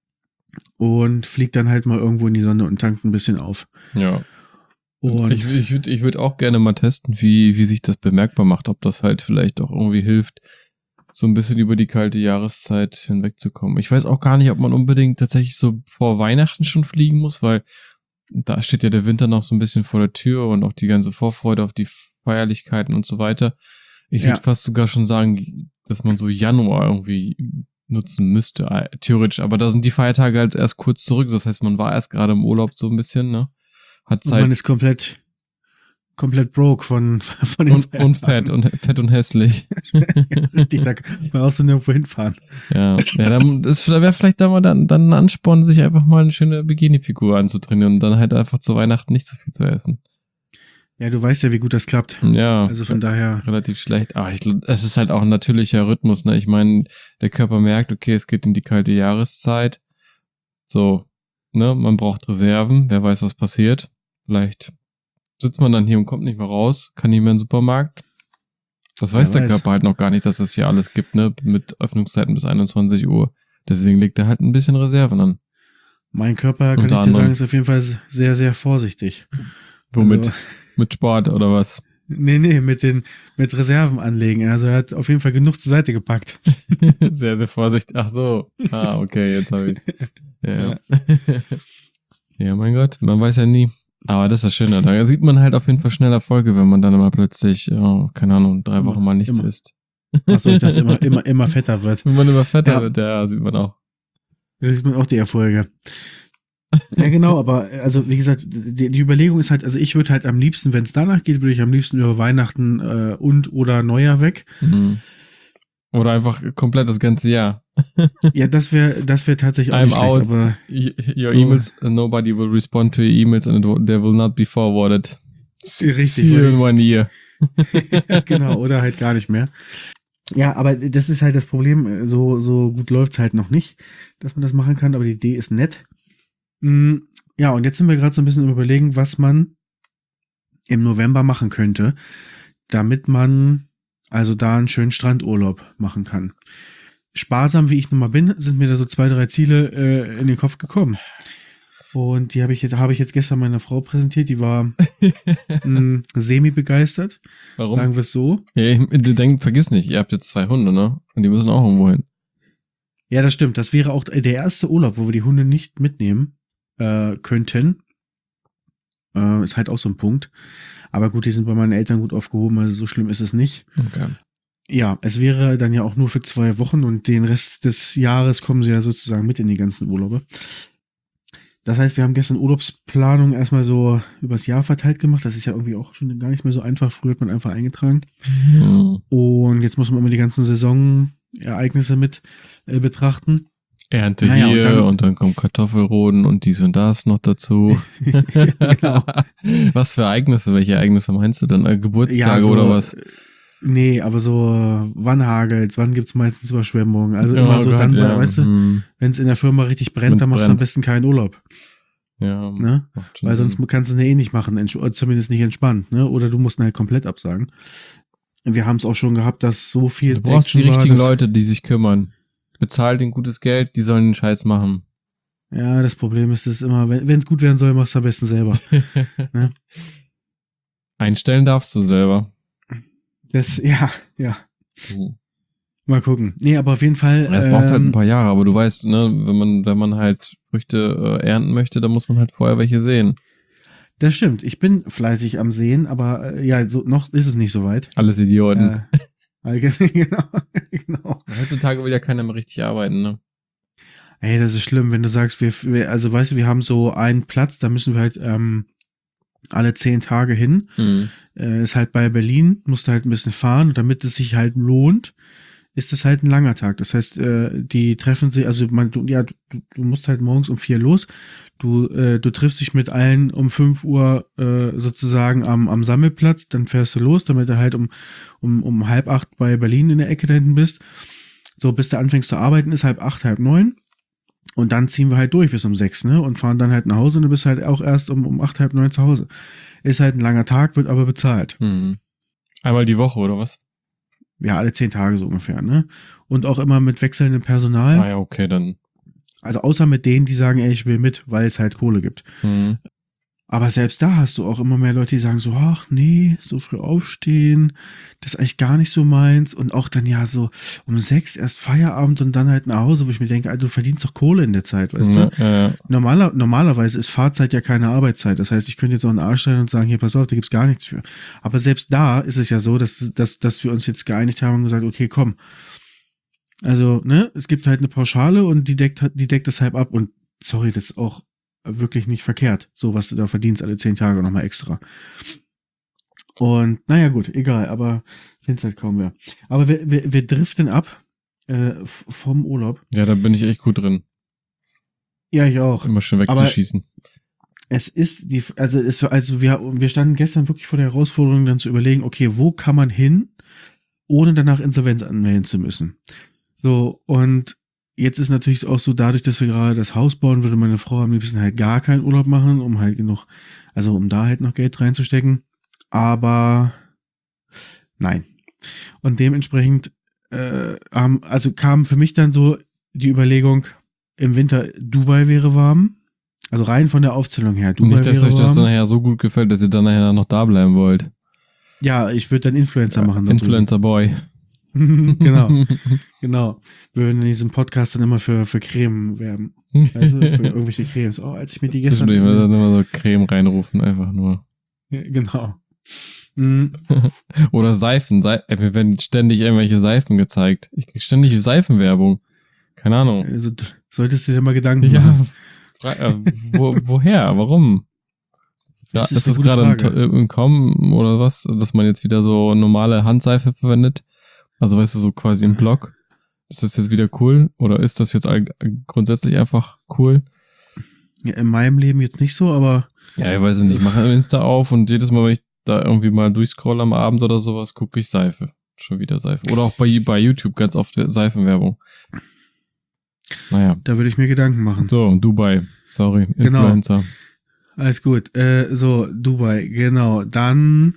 und fliegt dann halt mal irgendwo in die Sonne und tankt ein bisschen auf. Ja. Und ich, ich würde ich würd auch gerne mal testen, wie, wie sich das bemerkbar macht, ob das halt vielleicht auch irgendwie hilft, so ein bisschen über die kalte Jahreszeit hinwegzukommen. Ich weiß auch gar nicht, ob man unbedingt tatsächlich so vor Weihnachten schon fliegen muss, weil da steht ja der Winter noch so ein bisschen vor der Tür und auch die ganze Vorfreude auf die Feierlichkeiten und so weiter. Ich ja. würde fast sogar schon sagen, dass man so Januar irgendwie nutzen müsste, theoretisch. Aber da sind die Feiertage halt erst kurz zurück. Das heißt, man war erst gerade im Urlaub so ein bisschen, ne? Hat Zeit. Und man ist komplett komplett broke von, von den Und, und fett und fett und hässlich. Richtig, da brauchst du nirgendwo hinfahren. Ja, ja dann ist, da wäre vielleicht da mal dann, dann ein Ansporn, sich einfach mal eine schöne Bikini-Figur anzutrainieren und dann halt einfach zu Weihnachten nicht so viel zu essen. Ja, du weißt ja, wie gut das klappt. Ja. Also von daher. Relativ schlecht. Aber ich glaube, es ist halt auch ein natürlicher Rhythmus, ne? Ich meine, der Körper merkt, okay, es geht in die kalte Jahreszeit. So, ne? Man braucht Reserven. Wer weiß, was passiert. Vielleicht sitzt man dann hier und kommt nicht mehr raus, kann nicht mehr in den Supermarkt. Das weiß Wer der weiß. Körper halt noch gar nicht, dass es hier alles gibt, ne? Mit Öffnungszeiten bis einundzwanzig Uhr. Deswegen legt er halt ein bisschen Reserven an. Mein Körper, kann Unter ich dir anderem. sagen, ist auf jeden Fall sehr, sehr vorsichtig. Womit? Also, Mit Sport oder was? nee, nee, mit den, mit Reserven anlegen. Also er hat auf jeden Fall genug zur Seite gepackt. Sehr, sehr vorsichtig. Ach so. Ah, okay, jetzt habe ich's. Ja. Ja. Ja, mein Gott, man weiß ja nie. Aber das ist das Schöne. Da sieht man halt auf jeden Fall schnell Erfolge, wenn man dann immer plötzlich, oh, keine Ahnung, drei Wochen mal nichts immer. isst. Achso, ich dachte immer, immer, immer fetter wird. Wenn man immer fetter Ja. wird, ja, sieht man auch. Da sieht man auch die Erfolge. Ja, genau, aber also wie gesagt, die, die Überlegung ist halt, also ich würde halt am liebsten, wenn es danach geht, würde ich am liebsten über Weihnachten äh, und oder Neujahr weg. Mhm. Oder einfach komplett das ganze Jahr. Ja, das wäre das wäre tatsächlich auch I'm nicht schlecht, out. aber Y- Your So. emails, nobody will respond to your emails and it will- they will not be forwarded. Richtig, See you in one year. genau, oder halt gar nicht mehr. Ja, aber das ist halt das Problem, so, so gut läuft's halt noch nicht, dass man das machen kann, aber die Idee ist nett. Mm, Ja, und jetzt sind wir gerade so ein bisschen im Überlegen, was man im November machen könnte, damit man also da einen schönen Strandurlaub machen kann. Sparsam wie ich nun mal bin, sind mir da so zwei, drei Ziele äh, in den Kopf gekommen. Und die habe ich jetzt, habe ich jetzt gestern meiner Frau präsentiert, die war mh, semi-begeistert, Warum? sagen wir es so. Ja, ich, denk, vergiss nicht, ihr habt jetzt zwei Hunde, ne? Und die müssen auch irgendwo hin. Ja, das stimmt. Das wäre auch der erste Urlaub, wo wir die Hunde nicht mitnehmen äh, könnten. Äh, ist halt auch so ein Punkt. Aber gut, die sind bei meinen Eltern gut aufgehoben, also so schlimm ist es nicht. Okay. Ja, es wäre dann ja auch nur für zwei Wochen und den Rest des Jahres kommen sie ja sozusagen mit in die ganzen Urlaube. Das heißt, wir haben gestern Urlaubsplanung erstmal so übers Jahr verteilt gemacht. Das ist ja irgendwie auch schon gar nicht mehr so einfach. Früher hat man einfach eingetragen. Mhm. Und jetzt muss man immer die ganzen Saisonereignisse mit äh, betrachten. Ernte Naja, und hier dann- und dann kommt Kartoffelroden und dies und das noch dazu. Genau. Was für Ereignisse? Welche Ereignisse meinst du denn? Äh, Geburtstage Ja, so, oder was? Nee, aber so, wann hagelt's, wann gibt's meistens Überschwemmungen? Also Oh immer so Gott, dann, ja. weißt du, Hm. wenn es in der Firma richtig brennt, Wenn's dann machst du am brennt. besten keinen Urlaub, Ja, ne? macht schon Weil sonst Sinn. kannst du es eh nicht machen, entsch- oder zumindest nicht entspannt, ne? Oder du musst ihn halt komplett absagen. Wir haben es auch schon gehabt, dass so viel Du brauchst die Action war, richtigen dass- Leute, die sich kümmern. Bezahl den gutes Geld, die sollen den Scheiß machen. Ja, das Problem ist, dass immer, wenn es gut werden soll, machst du am besten selber. Ne? Einstellen darfst du selber. Das, ja, ja. Uh. Mal gucken. Nee, aber auf jeden Fall. Ja, es braucht halt ein ähm, paar Jahre, aber du weißt, ne, wenn man, wenn man halt Früchte äh, ernten möchte, dann muss man halt vorher welche sehen. Das stimmt. Ich bin fleißig am Sehen, aber äh, ja, so, noch ist es nicht so weit. Alles Idioten. Äh, genau, genau. Heutzutage will ja keiner mehr richtig arbeiten, ne? Ey, das ist schlimm, wenn du sagst, wir, wir also weißt du, wir haben so einen Platz, da müssen wir halt ähm, alle zehn Tage hin. Mhm. Äh, ist halt bei Berlin, musst du halt ein bisschen fahren und damit es sich halt lohnt, ist das halt ein langer Tag. Das heißt, äh, die treffen sich, also man, du, ja, du, du musst halt morgens um vier los. Du, äh, du triffst dich mit allen um fünf Uhr äh, sozusagen am, am Sammelplatz, dann fährst du los, damit du halt um, um, um halb acht bei Berlin in der Ecke da hinten bist. So, bis du anfängst zu arbeiten, ist halb acht, halb neun. Und dann ziehen wir halt durch bis um sechs, ne? Und fahren dann halt nach Hause und du bist halt auch erst um, um acht, halb neun zu Hause. Ist halt ein langer Tag, wird aber bezahlt. Mhm. Einmal die Woche, oder was? Ja, alle zehn Tage so ungefähr, ne? Und auch immer mit wechselndem Personal. Ah ja, okay, dann. Also außer mit denen, die sagen, ey, ich will mit, weil es halt Kohle gibt. Mhm. Aber selbst da hast du auch immer mehr Leute, die sagen so, ach nee, so früh aufstehen, das ist eigentlich gar nicht so meins. Und auch dann ja so um sechs erst Feierabend und dann halt nach Hause, wo ich mir denke, Alter, du verdienst doch Kohle in der Zeit, weißt Ja, du? ja, ja. Normaler, normalerweise ist Fahrzeit ja keine Arbeitszeit. Das heißt, ich könnte jetzt auch einen Arsch stellen und sagen, hier, pass auf, da gibt's gar nichts für. Aber selbst da ist es ja so, dass, dass, dass wir uns jetzt geeinigt haben und gesagt, okay, komm. Also, ne, es gibt halt eine Pauschale und die deckt, die deckt das halb ab. Und sorry, das ist auch wirklich nicht verkehrt, so was du da verdienst alle zehn Tage nochmal extra. Und naja, gut, egal, aber find's halt kaum mehr. Aber wir, wir, wir driften ab äh, vom Urlaub. Ja, da bin ich echt gut drin. Ja, ich auch. Immer schön wegzuschießen. Es ist die, also es also wir, wir standen gestern wirklich vor der Herausforderung, dann zu überlegen, okay, wo kann man hin, ohne danach Insolvenz anmelden zu müssen. So, und jetzt ist natürlich auch so, dadurch, dass wir gerade das Haus bauen, würde meine Frau am liebsten halt gar keinen Urlaub machen, um halt genug, also um da halt noch Geld reinzustecken. Aber nein. Und dementsprechend, äh, also kam für mich dann so die Überlegung, im Winter Dubai wäre warm. Also rein von der Aufzählung her. Dubai Nicht, dass wäre euch das warm. dann nachher so gut gefällt, dass ihr dann nachher noch da bleiben wollt. Ja, ich würde dann Influencer Ja, machen. Influencer Boy. Genau, genau. Wir würden in diesem Podcast dann immer für, für Creme werben. Also für irgendwelche Cremes. Oh, als ich mir die gestern... Zwischendurch dann immer so Creme reinrufen, einfach nur. Ja, genau. Mhm. Oder Seifen. Seifen. Mir werden ständig irgendwelche Seifen gezeigt. Ich krieg ständig Seifenwerbung. Keine Ahnung. Also solltest du dir mal Gedanken Ja, machen. fra- äh, wo, woher? Warum? Ja, Das ist ist eine das gute gerade im, Frage. To- im Kommen oder was, dass man jetzt wieder so normale Handseife verwendet? Also weißt du, so quasi im Block. Ist das jetzt wieder cool? Oder ist das jetzt all- grundsätzlich einfach cool? Ja, in meinem Leben jetzt nicht so, aber Ja, ich weiß nicht. Ich mache Insta auf und jedes Mal, wenn ich da irgendwie mal durchscroll am Abend oder sowas, gucke ich Seife. Schon wieder Seife. Oder auch bei, bei YouTube ganz oft Seifenwerbung. Naja. da würde ich mir Gedanken machen. So, Dubai. Sorry, Genau. Influencer. Alles gut. Äh, so, Dubai, genau. Dann,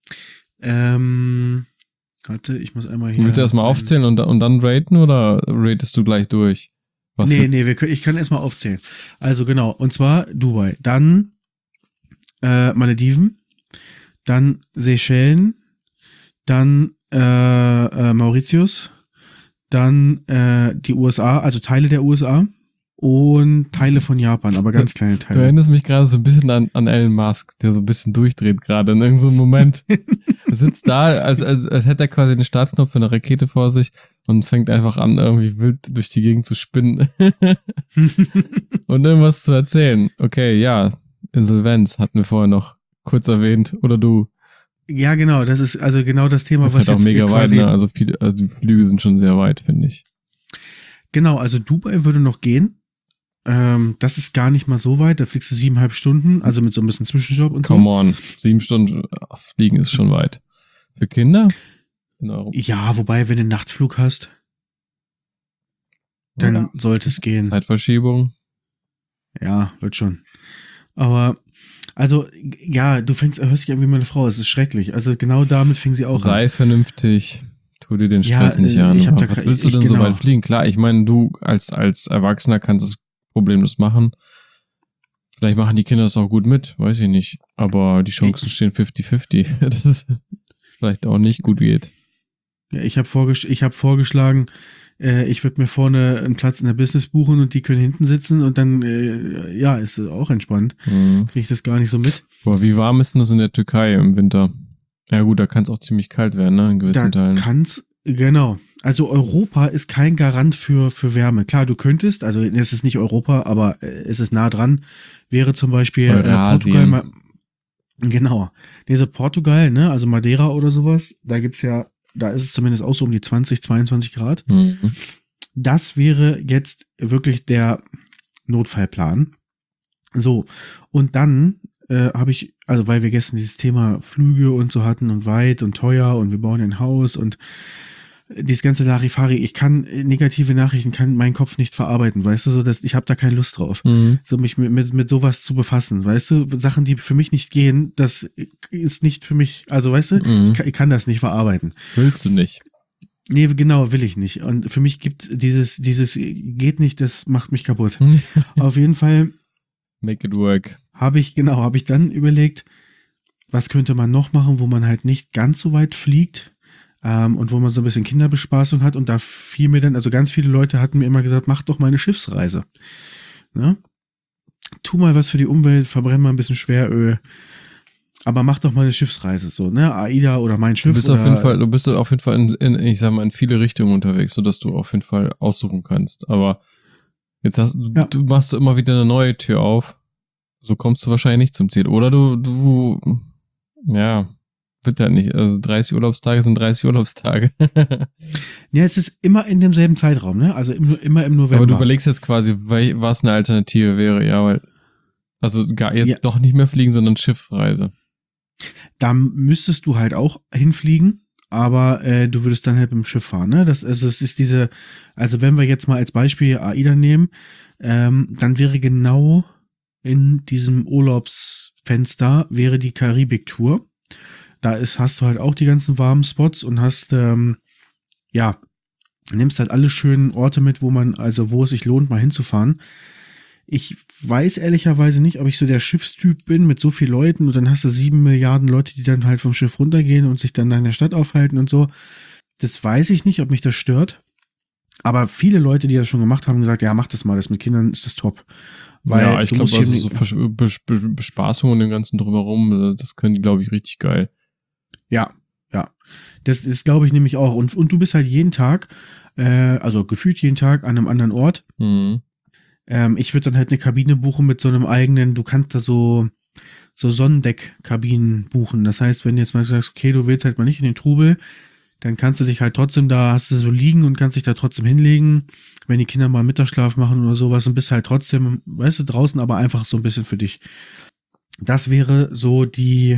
ähm, warte, ich muss einmal hier... Willst du erstmal aufzählen und, und dann raten oder ratest du gleich durch? Was nee, für- nee, wir können, ich kann erstmal aufzählen. Also genau, und zwar Dubai, dann äh, Malediven, dann Seychellen, dann äh, äh, Mauritius, dann äh, die U S A, also Teile der U S A und Teile von Japan, aber ganz kleine Du Teile. erinnerst mich gerade so ein bisschen an, an Elon Musk, der so ein bisschen durchdreht gerade in irgendeinem Moment. Er sitzt da, als, als, als hätte er quasi den Startknopf für eine Rakete vor sich und fängt einfach an, irgendwie wild durch die Gegend zu spinnen und irgendwas zu erzählen. Okay, ja, Insolvenz hatten wir vorher noch kurz erwähnt. Oder du. Ja, genau, das ist also genau das Thema, Das ist was halt auch jetzt mega weit, quasi... ne? Also, viele, also die Flüge sind schon sehr weit, finde ich. Genau, also Dubai würde noch gehen. Ähm, das ist gar nicht mal so weit, da fliegst du siebeneinhalb Stunden, also mit so ein bisschen Zwischenjob und Come so. on, sieben Stunden fliegen ist schon weit. Für Kinder? In Europa. Ja, wobei, wenn du einen Nachtflug hast, dann Oder? sollte es gehen. Zeitverschiebung. Ja, wird schon. Aber, also, ja, du fängst, hörst dich an wie meine Frau, es ist schrecklich. Also genau damit fing sie auch Sei an. vernünftig. Tu dir den Ja, Stress nicht äh, an. ich hab da Was ke- willst du ich- denn so genau. weit fliegen? Klar, ich meine, du als, als Erwachsener kannst es problemlos machen. Vielleicht machen die Kinder das auch gut mit, weiß ich nicht. Aber die Chancen stehen fünfzig fünfzig, dass es vielleicht auch nicht gut geht. Ja, ich habe vorgesch ich hab vorgeschlagen, äh, ich würde mir vorne einen Platz in der Business buchen und die können hinten sitzen und dann, äh, ja, ist auch entspannt. Mhm. Kriege ich das gar nicht so mit. Boah, wie warm ist denn das in der Türkei im Winter? Ja gut, da kann es auch ziemlich kalt werden, ne? In gewissen Da Teilen. kann's, genau. Also Europa ist kein Garant für, für Wärme. Klar, du könntest, also es ist nicht Europa, aber äh, es ist nah dran, wäre zum Beispiel äh, Portugal. Eurasien. Ma genau. Diese Portugal, ne, also Madeira oder sowas, da gibt's ja, da ist es zumindest auch so um die zwanzig, zweiundzwanzig Grad. Mhm. Das wäre jetzt wirklich der Notfallplan. So, und dann äh, habe ich, also weil wir gestern dieses Thema Flüge und so hatten und weit und teuer und wir bauen ein Haus und dieses ganze Larifari, ich kann äh, negative Nachrichten, kann meinen Kopf nicht verarbeiten, weißt du, so dass ich habe da keine Lust drauf, Mhm. so mich mit, mit, mit sowas zu befassen, weißt du, Sachen, die für mich nicht gehen, das ist nicht für mich, also weißt du, Mhm. ich, kann, ich kann das nicht verarbeiten. Willst du nicht? Nee, genau, will ich nicht. Und für mich gibt dieses, dieses geht nicht, das macht mich kaputt. Auf jeden Fall Make it work. habe ich, genau, habe ich dann überlegt, was könnte man noch machen, wo man halt nicht ganz so weit fliegt ähm, und wo man so ein bisschen Kinderbespaßung hat. Und da fiel mir dann, also ganz viele Leute hatten mir immer gesagt, mach doch mal eine Schiffsreise. Ne? Tu mal was für die Umwelt, verbrenn mal ein bisschen Schweröl. Aber mach doch mal eine Schiffsreise, so, ne? AIDA oder mein Schiff. Du bist oder, auf jeden Fall, du bist auf jeden Fall in, in, ich sag mal, in viele Richtungen unterwegs, sodass du auf jeden Fall aussuchen kannst. Aber jetzt hast du, Ja. du machst du immer wieder eine neue Tür auf. So kommst du wahrscheinlich nicht zum Ziel. Oder du, du, ja, wird ja nicht. Also dreißig Urlaubstage sind dreißig Urlaubstage. Ja, es ist immer in demselben Zeitraum, ne? Also im, immer im November. Aber du überlegst jetzt quasi, was eine Alternative wäre, ja, weil, also gar jetzt Ja. doch nicht mehr fliegen, sondern Schiffsreise. Da müsstest du halt auch hinfliegen, aber äh, du würdest dann halt mit dem Schiff fahren, ne? Das, also es ist diese, also wenn wir jetzt mal als Beispiel AIDA nehmen, ähm, dann wäre genau in diesem Urlaubsfenster wäre die Karibik-Tour. Da ist, hast du halt auch die ganzen warmen Spots und hast, ähm, ja, nimmst halt alle schönen Orte mit, wo man, also wo es sich lohnt, mal hinzufahren. Ich weiß ehrlicherweise nicht, ob ich so der Schiffstyp bin mit so vielen Leuten und dann hast du sieben Milliarden Leute, die dann halt vom Schiff runtergehen und sich dann da in der Stadt aufhalten und so. Das weiß ich nicht, ob mich das stört. Aber viele Leute, die das schon gemacht haben, gesagt, ja, mach das mal, das mit Kindern ist das top. Weil ja, ich du glaube, musst also hier so nicht- Versch- Bes- Bes- Bespaßung und dem ganzen drumherum, das können die, glaube ich, richtig geil. Ja, ja. Das ist, glaube ich, nämlich auch. Und, und du bist halt jeden Tag, äh, also gefühlt jeden Tag an einem anderen Ort. Mhm. Ähm, ich würde dann halt eine Kabine buchen mit so einem eigenen, du kannst da so, so Sonnendeck-Kabinen buchen. Das heißt, wenn du jetzt mal sagst, okay, du willst halt mal nicht in den Trubel, dann kannst du dich halt trotzdem da, hast du so liegen und kannst dich da trotzdem hinlegen, wenn die Kinder mal Mittagsschlaf machen oder sowas und bist halt trotzdem, weißt du, draußen, aber einfach so ein bisschen für dich. Das wäre so die,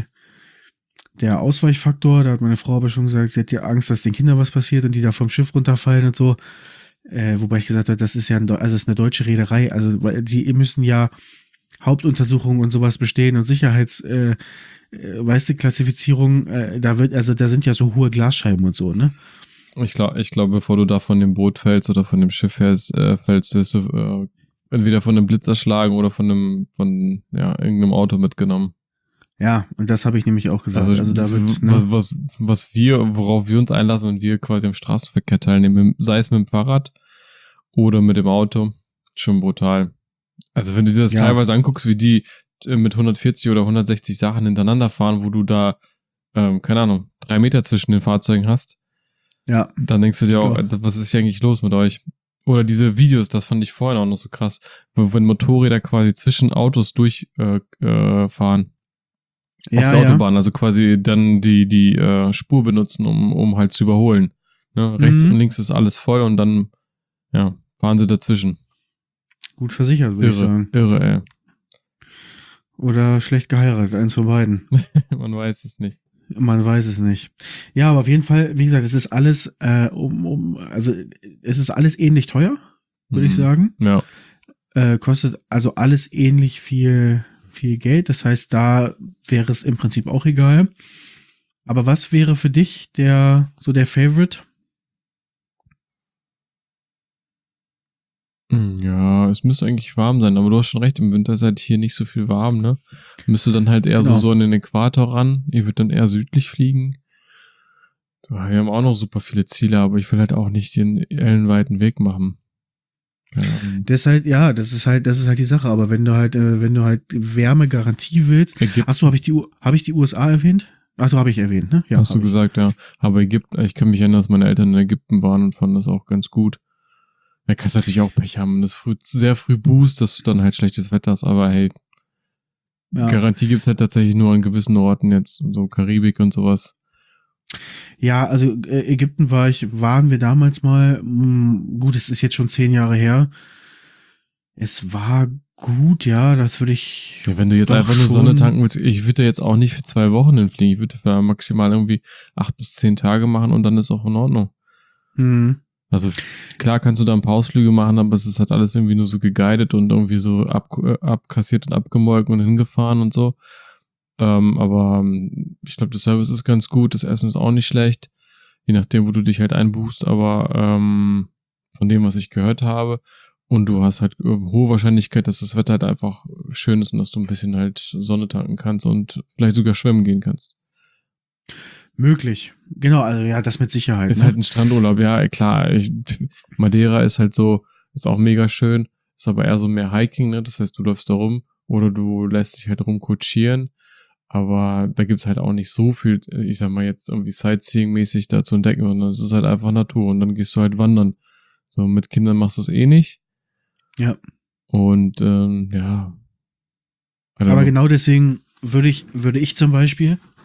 der Ausweichfaktor. Da hat meine Frau aber schon gesagt, sie hat ja Angst, dass den Kindern was passiert und die da vom Schiff runterfallen und so. Äh, wobei ich gesagt habe, das ist ja ein, also das ist eine deutsche Reederei. Also weil die müssen ja Hauptuntersuchungen und sowas bestehen und Sicherheits, äh, äh, weißt du, Klassifizierung, äh, da wird, also da sind ja so hohe Glasscheiben und so, ne? Ich glaube, ich glaub, bevor du da von dem Boot fällst oder von dem Schiff fällst, äh, fällst, wirst du äh, entweder von einem Blitz erschlagen oder von einem, von ja, irgendeinem Auto mitgenommen. Ja, und das habe ich nämlich auch gesagt. Also, also da wird, ne? was, was, was wir, worauf wir uns einlassen, wenn wir quasi am Straßenverkehr teilnehmen, sei es mit dem Fahrrad oder mit dem Auto, schon brutal. Also wenn du dir das Ja. teilweise anguckst, wie die äh, mit hundertvierzig oder hundertsechzig Sachen hintereinander fahren, wo du da, ähm, keine Ahnung, drei Meter zwischen den Fahrzeugen hast, Ja, dann denkst du dir auch, Ja. Alter, was ist hier eigentlich los mit euch? Oder diese Videos, das fand ich vorhin auch noch so krass, wo, wenn Motorräder quasi zwischen Autos durchfahren. Äh, äh, fahren. ja, Auf der ja. Autobahn, also quasi dann die, die äh, Spur benutzen, um, um halt zu überholen. Ne? Rechts Mhm. und links ist alles voll und dann ja, fahren sie dazwischen. Gut versichert, würde ich Irre, sagen. irre, ey. Oder schlecht geheiratet, eins von beiden. Man weiß es nicht. Man weiß es nicht. Ja, aber auf jeden Fall, wie gesagt, es ist alles, äh, um, um, also es ist alles ähnlich teuer, würde ich Mhm. sagen. Ja. Äh, kostet also alles ähnlich viel, viel Geld. Das heißt, da wäre es im Prinzip auch egal. Aber was wäre für dich der, so der Favorite? Hm, Ja, es müsste eigentlich warm sein, aber du hast schon recht, im Winter ist halt hier nicht so viel warm, ne? Müsste dann halt eher Genau. so, so in den Äquator ran. Ich würde dann eher südlich fliegen. Ja, wir haben auch noch super viele Ziele, aber ich will halt auch nicht den ellenweiten Weg machen. Keine Ahnung. Das ist halt, ja, das ist halt, das ist halt die Sache. Aber wenn du halt, äh, wenn du halt Wärmegarantie willst. Ägypten, Achso, habe ich die, U- habe ich die U S A erwähnt? Achso, habe ich erwähnt, ne? Ja, hast du hab ich. gesagt, ja. Aber Ägypten, ich kann mich erinnern, dass meine Eltern in Ägypten waren und fanden das auch ganz gut. Da kannst du natürlich auch Pech haben, wenn das früh, sehr früh boost, dass du dann halt schlechtes Wetter hast, aber hey, Ja. Garantie gibt's halt tatsächlich nur an gewissen Orten, jetzt so Karibik und sowas. Ja, also äh, Ägypten war ich, waren wir damals mal, mh, gut, es ist jetzt schon zehn Jahre her. Es war gut, ja, das würde ich. Ja, wenn du jetzt doch einfach nur schon- Sonne tanken willst, ich würde da jetzt auch nicht für zwei Wochen hinfliegen. Ich würde für maximal irgendwie acht bis zehn Tage machen und dann ist auch in Ordnung. Hm. Also klar kannst du da ein paar Ausflüge machen, aber es ist halt alles irgendwie nur so geguidet und irgendwie so ab, äh, abkassiert und abgemolken und hingefahren und so. Ähm, aber ähm, ich glaube, der Service ist ganz gut, das Essen ist auch nicht schlecht, je nachdem, wo du dich halt einbuchst, aber ähm, von dem, was ich gehört habe, und du hast halt äh, hohe Wahrscheinlichkeit, dass das Wetter halt einfach schön ist und dass du ein bisschen halt Sonne tanken kannst und vielleicht sogar schwimmen gehen kannst. Möglich. Genau, also ja, das mit Sicherheit. Ist ne? halt ein Strandurlaub, ja, klar. Ich, Madeira ist halt so, ist auch mega schön, ist aber eher so mehr Hiking, ne? Das heißt, du läufst da rum oder du lässt dich halt rumkutschieren. Aber da gibt's halt auch nicht so viel, ich sag mal jetzt irgendwie Sightseeing-mäßig da zu entdecken, sondern es ist halt einfach Natur und dann gehst du halt wandern. So, mit Kindern machst du es eh nicht. Ja. Und ähm, ja. I don't Aber know. genau deswegen würde ich, würde ich zum Beispiel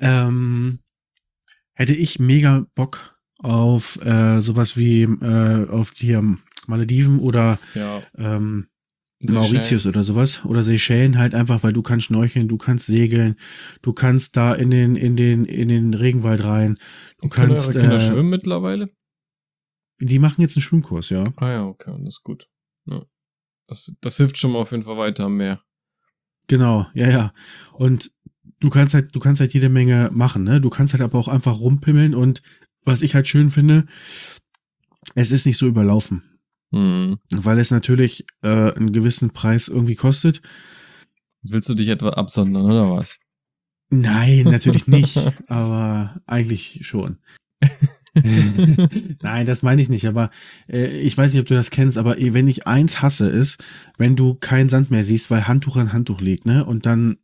ähm, hätte ich mega Bock auf äh, sowas wie äh, auf die ähm, Malediven oder Ja. ähm, Seychellen. Mauritius oder sowas. Oder Seychellen halt einfach, weil du kannst schnorcheln, du kannst segeln, du kannst da in den, in den, in den Regenwald rein. Du Können kannst. eure Kinder äh, schwimmen mittlerweile? Die machen jetzt einen Schwimmkurs, ja. Ah ja, okay, das ist gut. Ja. Das, das hilft schon mal auf jeden Fall weiter am Meer. Genau, ja, ja. Und du kannst halt, du kannst halt jede Menge machen, ne? Du kannst halt aber auch einfach rumpimmeln und was ich halt schön finde, es ist nicht so überlaufen. Hm. Weil es natürlich äh, einen gewissen Preis irgendwie kostet. Willst du dich etwa absondern, oder was? Nein, natürlich nicht, aber eigentlich schon. Nein, das meine ich nicht, aber äh, ich weiß nicht, ob du das kennst, aber wenn ich eins hasse, ist, wenn du keinen Sand mehr siehst, weil Handtuch an Handtuch liegt, ne? Und dann,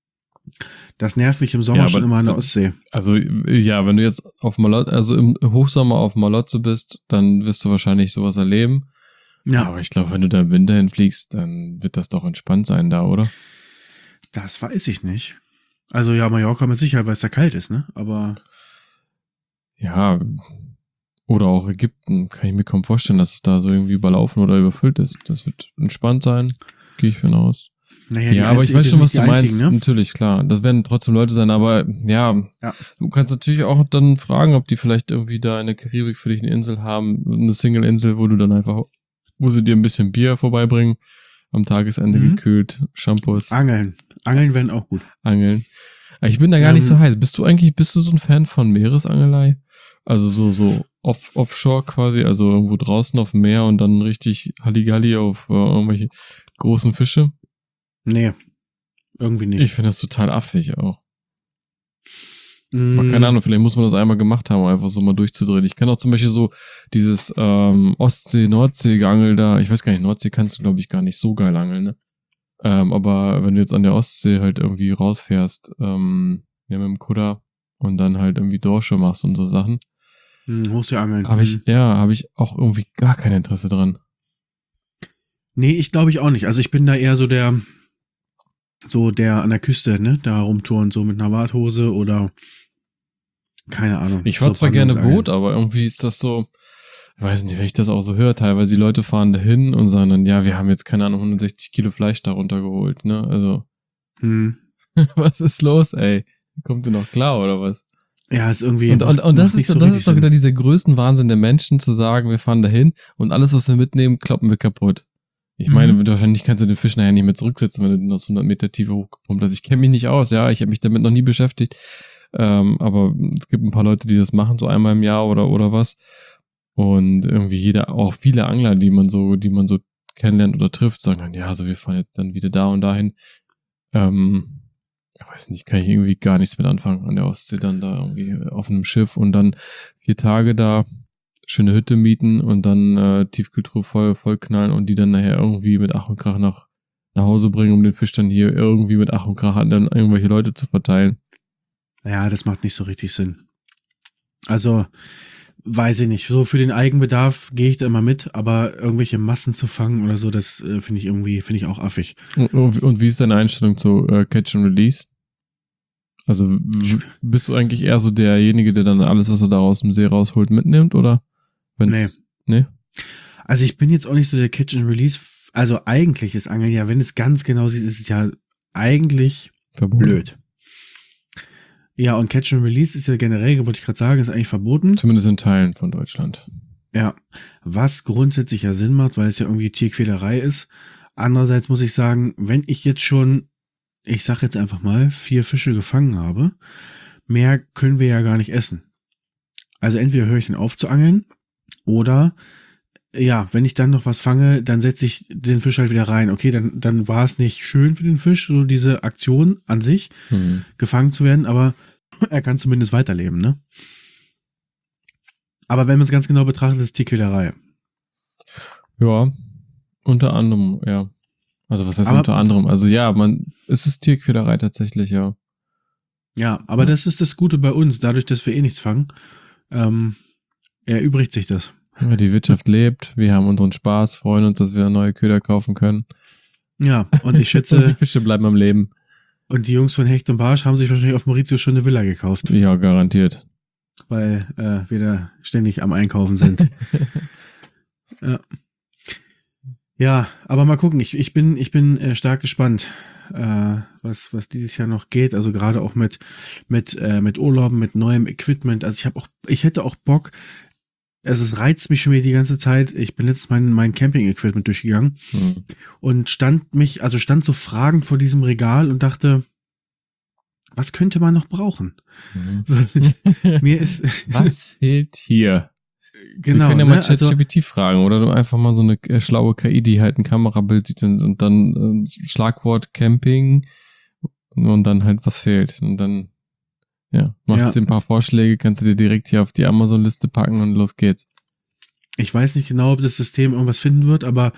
das nervt mich im Sommer Ja, aber schon immer an der da- Ostsee. Also, ja, wenn du jetzt auf Malotze, also im Hochsommer auf Malotze bist, dann wirst du wahrscheinlich sowas erleben. Ja, Aber ich glaube, wenn du da im Winter hinfliegst, dann wird das doch entspannt sein da, oder? das weiß ich nicht. Also ja, Mallorca mit Sicherheit, weil es da kalt ist, ne? Aber Ja. Oder auch Ägypten, kann ich mir kaum vorstellen, dass es da so irgendwie überlaufen oder überfüllt ist. Das wird entspannt sein, gehe ich von aus. naja, Ja, aber ich weiß schon, was du meinst. Einzigen, ne? Natürlich, klar. Das werden trotzdem Leute sein, aber ja, Ja. du kannst natürlich auch dann fragen, ob die vielleicht irgendwie da in der Karibik für dich eine Insel haben, eine Single-Insel, wo du dann einfach, wo sie dir ein bisschen Bier vorbeibringen, am Tagesende Mhm. gekühlt, Shampoos, Angeln. Angeln wären auch gut. Angeln. Aber ich bin da gar nicht Ähm, so heiß. Bist du eigentlich, bist du so ein Fan von Meeresangelei? Also so, so off, offshore quasi, also irgendwo draußen auf dem Meer und dann richtig Halligalli auf äh, irgendwelche großen Fische? Nee, irgendwie nicht. Ich finde das total affig auch. Mm, Aber keine Ahnung, vielleicht muss man das einmal gemacht haben, um einfach so mal durchzudrehen. Ich kann auch zum Beispiel so dieses ähm, Ostsee-Nordsee-Geangel da, ich weiß gar nicht, Nordsee kannst du, glaube ich, gar nicht so geil angeln, ne? Ähm, aber wenn du jetzt an der Ostsee halt irgendwie rausfährst, ähm, ja, mit dem Kutter und dann halt irgendwie Dorsche machst und so Sachen, mm, Hochseeangeln. habe ich, Mm. ja, habe ich auch irgendwie gar kein Interesse dran. Nee, ich glaube ich auch nicht. Also ich bin da eher so der, so der an der Küste, ne, da rumtouren, so mit einer Warthose oder keine Ahnung. Ich fahr so zwar gerne Brandungsangeln. Boot, aber irgendwie ist das so, ich weiß nicht, wenn ich das auch so höre, teilweise die Leute fahren dahin und sagen dann, ja, wir haben jetzt, keine Ahnung, hundertsechzig Kilo Fleisch da runtergeholt, ne, also, Hm. was ist los, ey? Kommt ihr noch klar, oder was? Ja, ist irgendwie. Und, und, und das macht nicht ist, so das richtig ist doch Sinn. wieder dieser Größenwahnsinn der Menschen, zu sagen, wir fahren dahin und alles, was wir mitnehmen, kloppen wir kaputt. Ich Mhm. meine, wahrscheinlich kannst du den Fisch nachher nicht mehr zurücksetzen, wenn du den aus hundert Meter Tiefe hochgepumpt hast. Ich kenne mich nicht aus, ja, ich habe mich damit noch nie beschäftigt. Ähm, aber es gibt ein paar Leute, die das machen, so einmal im Jahr oder, oder was. Und irgendwie jeder, auch viele Angler, die man so, die man so kennenlernt oder trifft, sagen dann, ja, also wir fahren jetzt dann wieder da und dahin. Ähm, ich weiß nicht, kann ich irgendwie gar nichts mit anfangen an der Ostsee, dann da irgendwie auf einem Schiff und dann vier Tage da schöne Hütte mieten und dann äh, Tiefkühltruhe voll, voll knallen und die dann nachher irgendwie mit Ach und Krach nach, nach Hause bringen, um den Fisch dann hier irgendwie mit Ach und Krach an dann irgendwelche Leute zu verteilen. Ja, das macht nicht so richtig Sinn. Also, weiß ich nicht. So für den Eigenbedarf gehe ich da immer mit, aber irgendwelche Massen zu fangen oder so, das äh, finde ich irgendwie, finde ich auch affig. Und, und wie ist deine Einstellung zu äh, Catch and Release? Also w- bist du eigentlich eher so derjenige, der dann alles, was er da aus dem See rausholt, mitnimmt, oder? Wenn's, nee. Nee? Also ich bin jetzt auch nicht so der Catch and Release. Also eigentlich ist Angeln ja, wenn es ganz genau sieht, ist es ja eigentlich Verboten. blöd. Ja, und Catch and Release ist ja generell, wollte ich gerade sagen, ist eigentlich verboten. Zumindest in Teilen von Deutschland. Ja, was grundsätzlich ja Sinn macht, weil es ja irgendwie Tierquälerei ist. Andererseits muss ich sagen, wenn ich jetzt schon, ich sag jetzt einfach mal, vier Fische gefangen habe, mehr können wir ja gar nicht essen. Also entweder höre ich dann auf zu angeln oder ja, wenn ich dann noch was fange, dann setze ich den Fisch halt wieder rein. Okay, dann, dann war es nicht schön für den Fisch, so diese Aktion an sich, Hm. gefangen zu werden, aber er kann zumindest weiterleben, ne? Aber wenn man es ganz genau betrachtet, ist Tierquälerei. Ja, unter anderem, ja. Also was heißt Aber- unter anderem? Also ja, man, es ist Tierquälerei tatsächlich, ja. Ja, aber Ja. das ist das Gute bei uns, dadurch, dass wir eh nichts fangen, ähm, erübrigt sich das. Ja, die Wirtschaft lebt, wir haben unseren Spaß, freuen uns, dass wir neue Köder kaufen können. Ja, und ich Und die schätze, Fische bleiben am Leben. Und die Jungs von Hecht und Barsch haben sich wahrscheinlich auf Mauritius schon eine Villa gekauft. Ja, garantiert. Weil äh, wir da ständig am Einkaufen sind. ja. ja, aber mal gucken. Ich, ich bin, ich bin äh, stark gespannt, äh, was, was dieses Jahr noch geht. Also gerade auch mit, mit, äh, mit Urlauben, mit neuem Equipment. Also ich habe auch, ich hätte auch Bock. Also es reizt mich schon wieder die ganze Zeit. Ich bin letztens mein, mein Camping-Equipment durchgegangen Hm. und stand mich, also stand so fragend vor diesem Regal und dachte, was könnte man noch brauchen? Mhm. So, mir ist Was fehlt hier? genau. Wir können ja mal ne, also, ChatGPT fragen oder du einfach mal so eine äh, schlaue K I, die halt ein Kamerabild sieht und, und dann äh, Schlagwort Camping und dann halt was fehlt. Und dann, ja, machst Ja. dir ein paar Vorschläge, kannst du dir direkt hier auf die Amazon-Liste packen und los geht's. ich weiß nicht genau, ob das System irgendwas finden wird, aber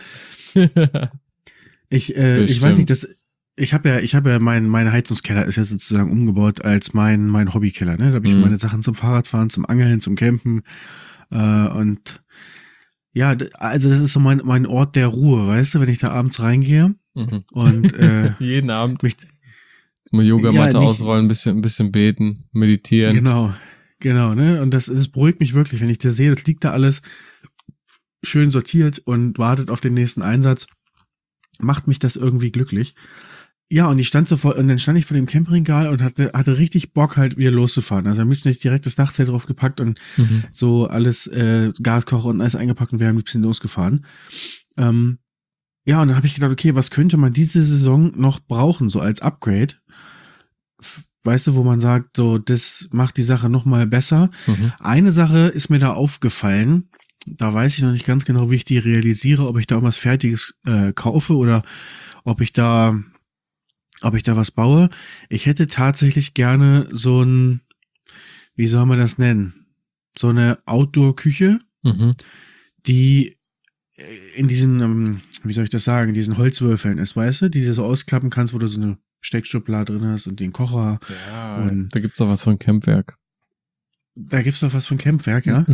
ich, äh, ich weiß nicht, dass ich habe ja, ich habe ja mein, mein Heizungskeller ist ja sozusagen umgebaut als mein, mein Hobbykeller, ne? Da habe ich Mhm. meine Sachen zum Fahrradfahren, zum Angeln, zum Campen, äh, und ja, d- also das ist so mein, mein Ort der Ruhe, weißt du, wenn ich da abends reingehe Mhm. und, äh, Jeden Abend mich, mal Yogamatte Ja, nicht- ausrollen, ein bisschen, ein bisschen beten, meditieren. genau, genau, ne? Und das, das beruhigt mich wirklich, wenn ich das sehe, das liegt da alles schön sortiert und wartet auf den nächsten Einsatz, macht mich das irgendwie glücklich. Ja, und ich stand so vor, und dann stand ich vor dem Campingregal und hatte, hatte richtig Bock halt wieder loszufahren. Also am liebsten hätte ich direkt das Dachzelt drauf gepackt und Mhm. so alles, äh, Gaskocher und alles eingepackt und wäre am liebsten losgefahren. Ähm, ja, und dann habe ich gedacht, okay, was könnte man diese Saison noch brauchen, so als Upgrade? F- Weißt du, wo man sagt, so, das macht die Sache noch mal besser. Mhm. Eine Sache ist mir da aufgefallen, da weiß ich noch nicht ganz genau, wie ich die realisiere, ob ich da irgendwas Fertiges äh, kaufe oder ob ich da, ob ich da was baue. Ich hätte tatsächlich gerne so ein, wie soll man das nennen? So eine Outdoor-Küche, Mhm. die in diesen, ähm, wie soll ich das sagen, diesen Holzwürfeln ist, weißt du, die du so ausklappen kannst, wo du so eine Steckschublade drin hast und den Kocher. Ja, Und- da gibt's doch was von Campwerk. Da gibt's doch was von Campwerk, ja?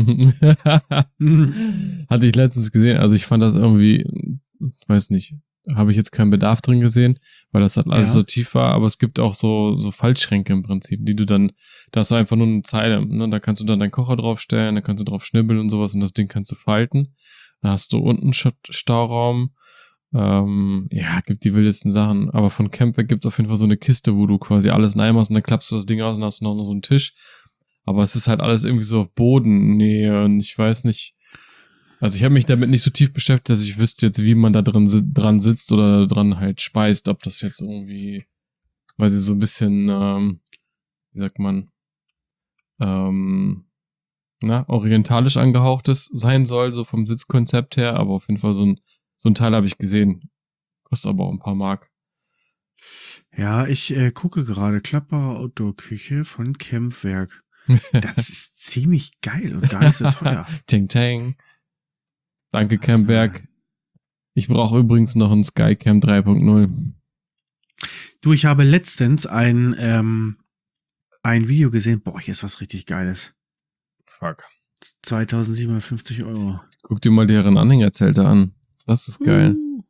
Hatte ich letztens gesehen, also ich fand das irgendwie, weiß nicht, habe ich jetzt keinen Bedarf drin gesehen, weil das halt alles Ja. so tief war, aber es gibt auch so, so Faltschränke im Prinzip, die du dann, da hast du einfach nur eine Zeile, ne? Da kannst du dann deinen Kocher draufstellen, da kannst du drauf schnibbeln und sowas und das Ding kannst du falten. Da hast du unten Sch- Stauraum, ähm, ja, gibt die wildesten Sachen, aber von Campwerk gibt's auf jeden Fall so eine Kiste, wo du quasi alles reinmachst und dann klappst du das Ding aus und hast noch so einen Tisch. Aber es ist halt alles irgendwie so auf Bodennähe und ich weiß nicht. Also ich habe mich damit nicht so tief beschäftigt, dass ich wüsste jetzt, wie man da drin si- dran sitzt oder dran halt speist, ob das jetzt irgendwie, weiß ich, so ein bisschen, ähm, wie sagt man, ähm, na, orientalisch angehauchtes sein soll, so vom Sitzkonzept her, aber auf jeden Fall so ein, so ein Teil habe ich gesehen. Kostet aber auch ein paar Mark. Ja, ich äh, gucke gerade Klappbare Outdoor-Küche von Campwerk. Das ist ziemlich geil und gar nicht so teuer. Ting Tang. Danke, Campwerk. Ich brauche übrigens noch ein Skycam drei Punkt null. Du, ich habe letztens ein, ähm, ein Video gesehen. Boah, hier ist was richtig Geiles. Fuck. zweitausendsiebenhundertfünfzig Euro. Guck dir mal deren Anhängerzelte an. Das ist geil. Uh.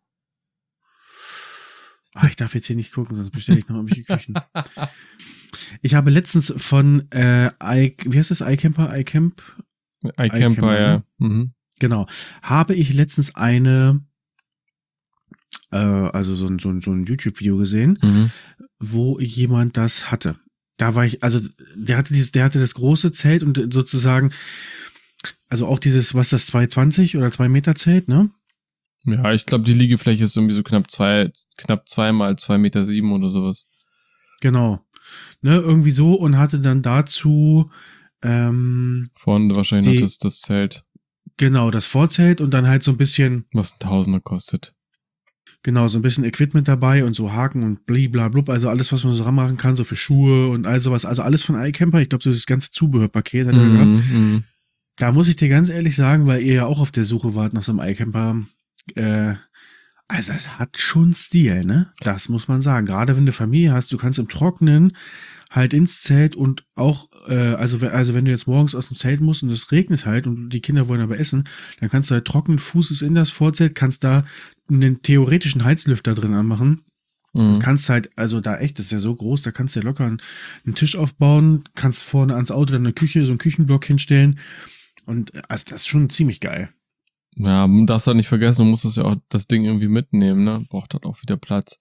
Ah, ich darf jetzt hier nicht gucken, sonst bestelle ich noch irgendwelche Küchen. Ich habe letztens von, äh, I, wie heißt das, iCamper, iCamp? iCamper, iCamper, ja. ne? Mhm. Genau. Habe ich letztens eine, äh, also so ein, so ein, so ein YouTube-Video gesehen, Mhm. wo jemand das hatte. Da war ich, also der hatte dieses, der hatte das große Zelt und sozusagen, also auch dieses, was ist das, zwei zwanzig oder zwei Meter Zelt, ne? Ja, ich glaube, die Liegefläche ist irgendwie so knapp zwei, knapp zwei mal zwei Meter sieben oder sowas. Genau. Ne, irgendwie so und hatte dann dazu, ähm, Vorne wahrscheinlich Die- noch das, das Zelt, genau, das Vorzelt und dann halt so ein bisschen, was ein Tausender kostet. genau, so ein bisschen Equipment dabei und so Haken und bliblablub, also alles, was man so ranmachen kann, so für Schuhe und all sowas, also alles von iCamper, ich glaube, so das ganze Zubehörpaket hat er gehabt. Mhm, mhm. Da muss ich dir ganz ehrlich sagen, weil ihr ja auch auf der Suche wart nach so einem iCamper, äh, also es hat schon Stil, ne? Das muss man sagen. Gerade wenn du Familie hast, du kannst im Trockenen halt ins Zelt und auch, äh, also, we- also wenn du jetzt morgens aus dem Zelt musst und es regnet halt und die Kinder wollen aber essen, dann kannst du halt trockenen Fußes in das Vorzelt, kannst da einen theoretischen Heizlüfter drin anmachen Du Mhm. kannst halt, also da echt, das ist ja so groß, da kannst du ja locker einen, einen Tisch aufbauen, kannst vorne ans Auto dann eine Küche, so einen Küchenblock hinstellen. Und äh, also das ist schon ziemlich geil. Ja, man darfst halt nicht vergessen, du musst das ja auch das Ding irgendwie mitnehmen, ne? Braucht halt auch wieder Platz.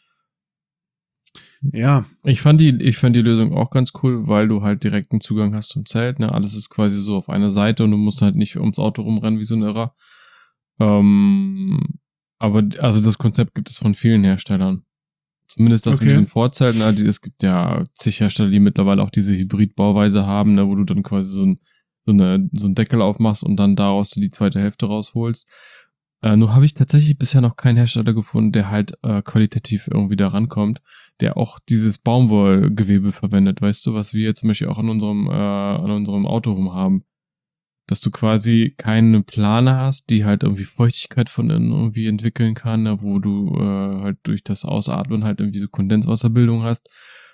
Ja, Ich fand die, ich fand die Lösung auch ganz cool, weil du halt direkten Zugang hast zum Zelt, ne? Alles ist quasi so auf einer Seite und du musst halt nicht ums Auto rumrennen wie so ein Irrer. Ähm, aber also das Konzept gibt es von vielen Herstellern. Zumindest das mit Okay. diesem Vorzelt, ne? Die, es gibt ja zig Hersteller, die mittlerweile auch diese Hybrid-Bauweise haben, ne? Wo du dann quasi so ein, so eine, so einen Deckel aufmachst und dann daraus du die zweite Hälfte rausholst. Äh, nur habe ich tatsächlich bisher noch keinen Hersteller gefunden, der halt äh, qualitativ irgendwie da rankommt, der auch dieses Baumwollgewebe verwendet, weißt du, was wir jetzt zum Beispiel auch an unserem, äh, an unserem Auto rum haben. Dass du quasi keine Plane hast, die halt irgendwie Feuchtigkeit von innen irgendwie entwickeln kann, ne, wo du äh, halt durch das Ausatmen halt irgendwie so Kondenswasserbildung hast.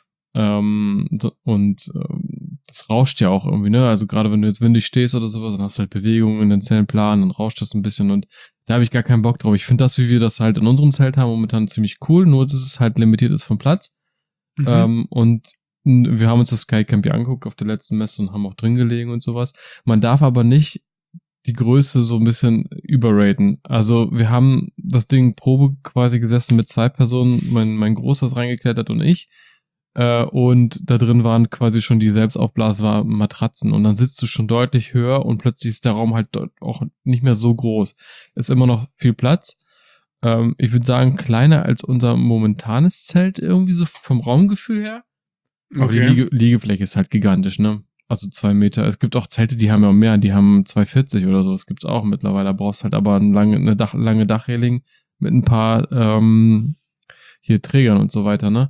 Ähm, so, und ähm, das rauscht ja auch irgendwie, ne? Also gerade wenn du jetzt windig stehst oder sowas, dann hast du halt Bewegungen in den Zellenplan, dann rauscht das ein bisschen und da habe ich gar keinen Bock drauf. Ich finde das, wie wir das halt in unserem Zelt haben, momentan ziemlich cool, nur dass es halt limitiert ist vom Platz. Mhm. Ähm, und wir haben uns das Skycamp ja angeguckt auf der letzten Messe und haben auch drin gelegen und sowas. Man darf aber nicht die Größe so ein bisschen überraten. Also wir haben das Ding Probe quasi gesessen mit zwei Personen, mein, mein Großer ist reingeklettert und ich. Äh, und da drin waren quasi schon die selbst aufblasbaren Matratzen. Und dann sitzt du schon deutlich höher und plötzlich ist der Raum halt auch nicht mehr so groß. Ist immer noch viel Platz. Ähm, ich würde sagen, kleiner als unser momentanes Zelt irgendwie so vom Raumgefühl her. Aber Okay. die Liege, Liegefläche ist halt gigantisch, ne? Also zwei Meter. Es gibt auch Zelte, die haben ja mehr, die haben zwei vierzig oder so. Das gibt's auch mittlerweile. Da brauchst halt aber eine lange, eine Dach, lange Dachreling mit ein paar ähm, hier Trägern und so weiter, ne?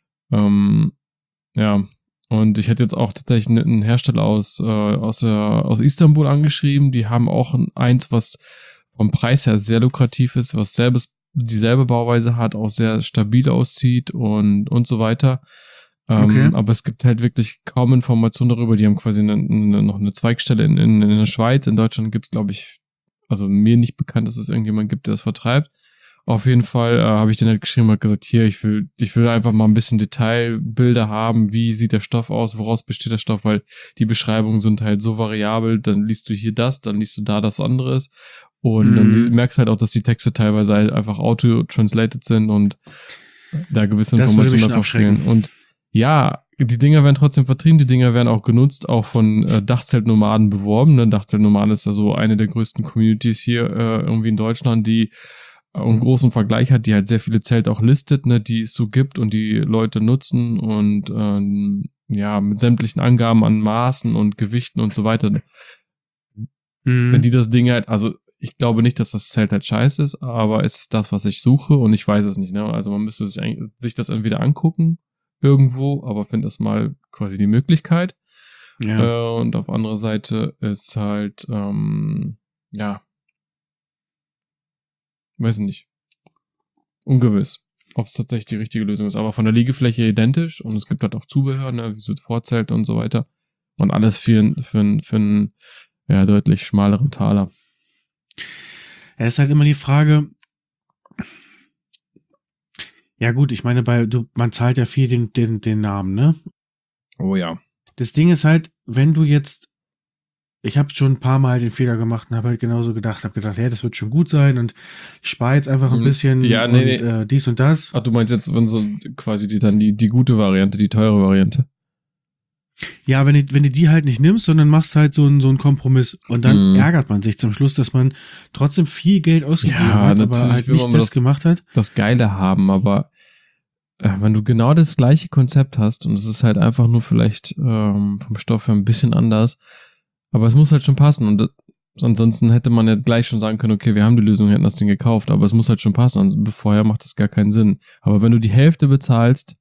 Ähm, ja. Und ich hätte jetzt auch tatsächlich einen Hersteller aus, äh, aus, der, aus Istanbul angeschrieben. Die haben auch eins, was vom Preis her sehr lukrativ ist, was selbes, dieselbe Bauweise hat, auch sehr stabil aussieht und, und so weiter. Ähm, Okay. aber es gibt halt wirklich kaum Informationen darüber. Die haben quasi eine, eine, noch eine Zweigstelle in, in, in der Schweiz. In Deutschland gibt es, glaube ich, also mir nicht bekannt, dass es irgendjemand gibt, der das vertreibt. Auf jeden Fall äh, habe ich den halt geschrieben und gesagt, hier, ich will, ich will einfach mal ein bisschen Detailbilder haben. Wie sieht der Stoff aus? Woraus besteht der Stoff? Weil die Beschreibungen sind halt so variabel. Dann liest du hier das, dann liest du da das anderes. Und Mhm. dann merkst halt auch, dass die Texte teilweise halt einfach auto-translated sind und da gewisse Das würde mich Informationen schon einfach fehlen. abschrecken. Und ja, die Dinger werden trotzdem vertrieben, die Dinger werden auch genutzt, auch von äh, Dachzeltnomaden beworben. Ne? Dachzeltnomaden ist ja so eine der größten Communities hier äh, irgendwie in Deutschland, die äh, einen großen Vergleich hat, die halt sehr viele Zelte auch listet, ne, die es so gibt und die Leute nutzen und ähm, ja, mit sämtlichen Angaben an Maßen und Gewichten und so weiter. Mhm. Wenn die das Ding halt, also ich glaube nicht, dass das Zelt halt scheiße ist, aber es ist das, was ich suche und ich weiß es nicht, ne? Also man müsste sich, eigentlich, sich das entweder angucken irgendwo, aber finde das mal quasi die Möglichkeit. Ja. Äh, und auf andere Seite ist halt, ähm, ja, weiß nicht, ungewiss, ob es tatsächlich die richtige Lösung ist. Aber von der Liegefläche identisch und es gibt halt auch Zubehör, ne, wie so Vorzelte und so weiter. Und alles für, für, für einen ja, deutlich schmaleren Taler. Ja, ist halt immer die Frage. Ja, gut, ich meine, bei du, man zahlt ja viel den, den, den Namen, ne? Oh ja. Das Ding ist halt, wenn du jetzt, ich habe schon ein paar Mal den Fehler gemacht und habe halt genauso gedacht, habe gedacht, hey, das wird schon gut sein und ich spare jetzt einfach ein Mhm. bisschen Ja, nee, und nee. Äh, dies und das. Ach, du meinst jetzt, wenn so quasi die dann die, die gute Variante, die teure Variante. Ja, wenn du, wenn du die halt nicht nimmst, sondern machst halt so einen so einen Kompromiss und dann Mhm. ärgert man sich zum Schluss, dass man trotzdem viel Geld ausgegeben Ja, hat, aber natürlich halt will nicht man das, das- gemacht hat. Das Geile haben, aber äh, wenn du genau das gleiche Konzept hast und es ist halt einfach nur vielleicht ähm, vom Stoff her ein bisschen anders, aber es muss halt schon passen und das, ansonsten hätte man ja gleich schon sagen können, okay, wir haben die Lösung, hätten das Ding gekauft, aber es muss halt schon passen und vorher macht das gar keinen Sinn. Aber wenn du die Hälfte bezahlst,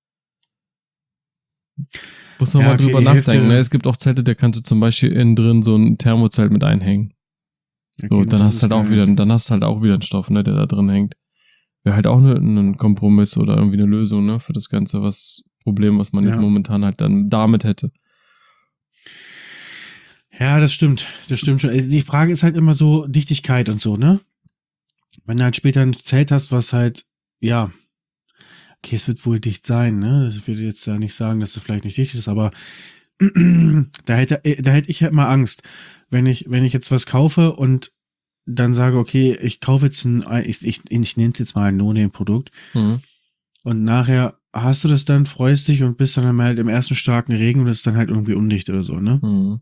muss man Ja, mal okay, drüber die nachdenken. Hälfte- Ne? Es gibt auch Zelte, da kannst du zum Beispiel innen drin so ein Thermozelt mit einhängen. Okay, So, gut, dann das hast ist halt auch geil. wieder, dann hast halt auch wieder einen Stoff, ne, der da drin hängt. Wäre halt auch ne, ein Kompromiss oder irgendwie eine Lösung, ne, für das ganze was Problem, was man Ja. jetzt momentan halt dann damit hätte. Ja, das stimmt. Das stimmt schon. Die Frage ist halt immer so Dichtigkeit und so, ne? Wenn du halt später ein Zelt hast, was halt, ja, okay, es wird wohl dicht sein, ne? Ich würde jetzt ja nicht sagen, dass es vielleicht nicht dicht ist, aber da hätte, da hätte ich halt mal Angst, wenn ich, wenn ich jetzt was kaufe und dann sage, okay, ich kaufe jetzt ein, ich, ich, ich nenne es jetzt mal ein No-Name-Produkt Mhm. und nachher hast du das dann, freust dich und bist dann halt im ersten starken Regen und es ist dann halt irgendwie undicht oder so, ne? Mhm.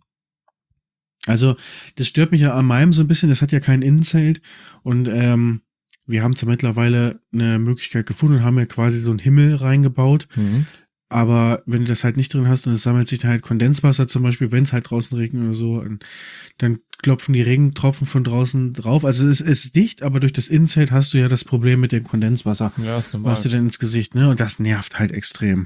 Also, das stört mich ja an meinem so ein bisschen, das hat ja kein Innenzelt und ähm, wir haben zwar mittlerweile eine Möglichkeit gefunden und haben ja quasi so einen Himmel reingebaut, Mhm. aber wenn du das halt nicht drin hast und es sammelt sich dann halt Kondenswasser zum Beispiel, wenn es halt draußen regnet oder so, und dann klopfen die Regentropfen von draußen drauf. Also es ist dicht, aber durch das Innenzelt hast du ja das Problem mit dem Kondenswasser, Ja, ist normal. was dir dann ins Gesicht, ne? Und das nervt halt extrem.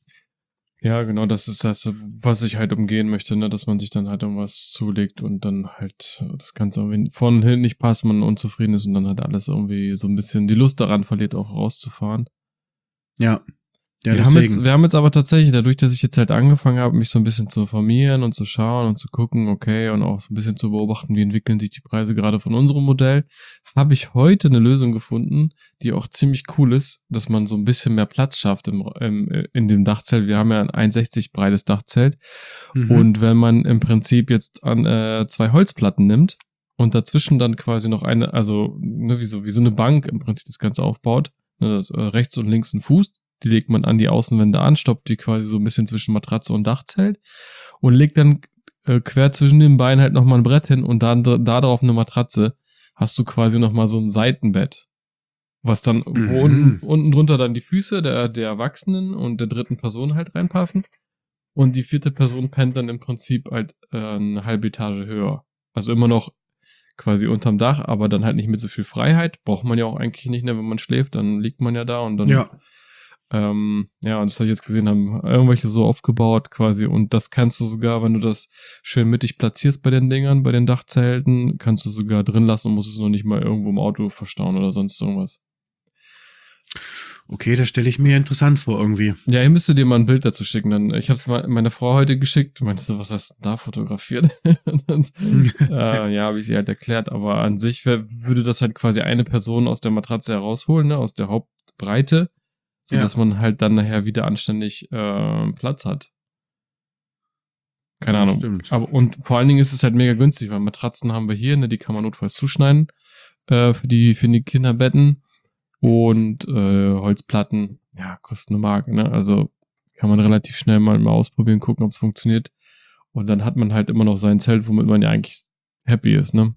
Ja, genau, das ist das, was ich halt umgehen möchte, ne, dass man sich dann halt irgendwas zulegt und dann halt das Ganze irgendwie von hin nicht passt, man unzufrieden ist und dann halt alles irgendwie so ein bisschen die Lust daran verliert, auch rauszufahren. Ja. Ja, wir, haben jetzt, deswegen. wir haben jetzt aber tatsächlich, dadurch, dass ich jetzt halt angefangen habe, mich so ein bisschen zu informieren und zu schauen und zu gucken, okay, und auch so ein bisschen zu beobachten, wie entwickeln sich die Preise gerade von unserem Modell, habe ich heute eine Lösung gefunden, die auch ziemlich cool ist, dass man so ein bisschen mehr Platz schafft im, im, in dem Dachzelt. Wir haben ja ein eins Komma sechzig breites Dachzelt. Mhm. Und wenn man im Prinzip jetzt an äh, zwei Holzplatten nimmt und dazwischen dann quasi noch eine, also ne, wie, so, wie so eine Bank im Prinzip das Ganze aufbaut, ne, das, äh, rechts und links ein Fuß, die legt man an die Außenwände an, stoppt die quasi so ein bisschen zwischen Matratze und Dachzelt und legt dann äh, quer zwischen den Beinen halt nochmal ein Brett hin und dann da drauf eine Matratze, hast du quasi nochmal so ein Seitenbett, was dann, Mhm. wo unten, unten drunter dann die Füße der, der Erwachsenen und der dritten Person halt reinpassen und die vierte Person pennt dann im Prinzip halt äh, eine halbe Etage höher. Also immer noch quasi unterm Dach, aber dann halt nicht mit so viel Freiheit. Braucht man ja auch eigentlich nicht, ne? Wenn man schläft, dann liegt man ja da und dann Ja. Ähm, ja, und das habe ich jetzt gesehen, haben irgendwelche so aufgebaut quasi und das kannst du sogar, wenn du das schön mittig platzierst bei den Dingern, bei den Dachzelten, kannst du sogar drin lassen und musst es noch nicht mal irgendwo im Auto verstauen oder sonst irgendwas. Okay, das stelle ich mir interessant vor irgendwie. Ja, ich müsste dir mal ein Bild dazu schicken. Dann, ich habe es mal meiner Frau heute geschickt. Meinte so, was hast du da fotografiert? dann, äh, ja, habe ich sie halt erklärt. Aber an sich wär, würde das halt quasi eine Person aus der Matratze herausholen, ne, aus der Hauptbreite, so dass Ja. man halt dann nachher wieder anständig äh, Platz hat. Keine Ja, Ahnung. stimmt. Aber und vor allen Dingen ist es halt mega günstig, weil Matratzen haben wir hier, ne, die kann man notfalls zuschneiden äh, für die für die Kinderbetten und äh, Holzplatten, ja, kosten eine Mark, ne? Also kann man relativ schnell mal, mal ausprobieren, gucken, ob es funktioniert. Und dann hat man halt immer noch sein Zelt, womit man ja eigentlich happy ist, ne?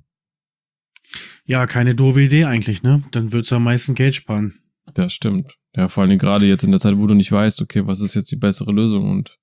Ja, keine doofe Idee eigentlich, ne? Dann würdest du am meisten Geld sparen. Das stimmt. Ja, vor allen Dingen gerade jetzt in der Zeit, wo du nicht weißt, okay, was ist jetzt die bessere Lösung und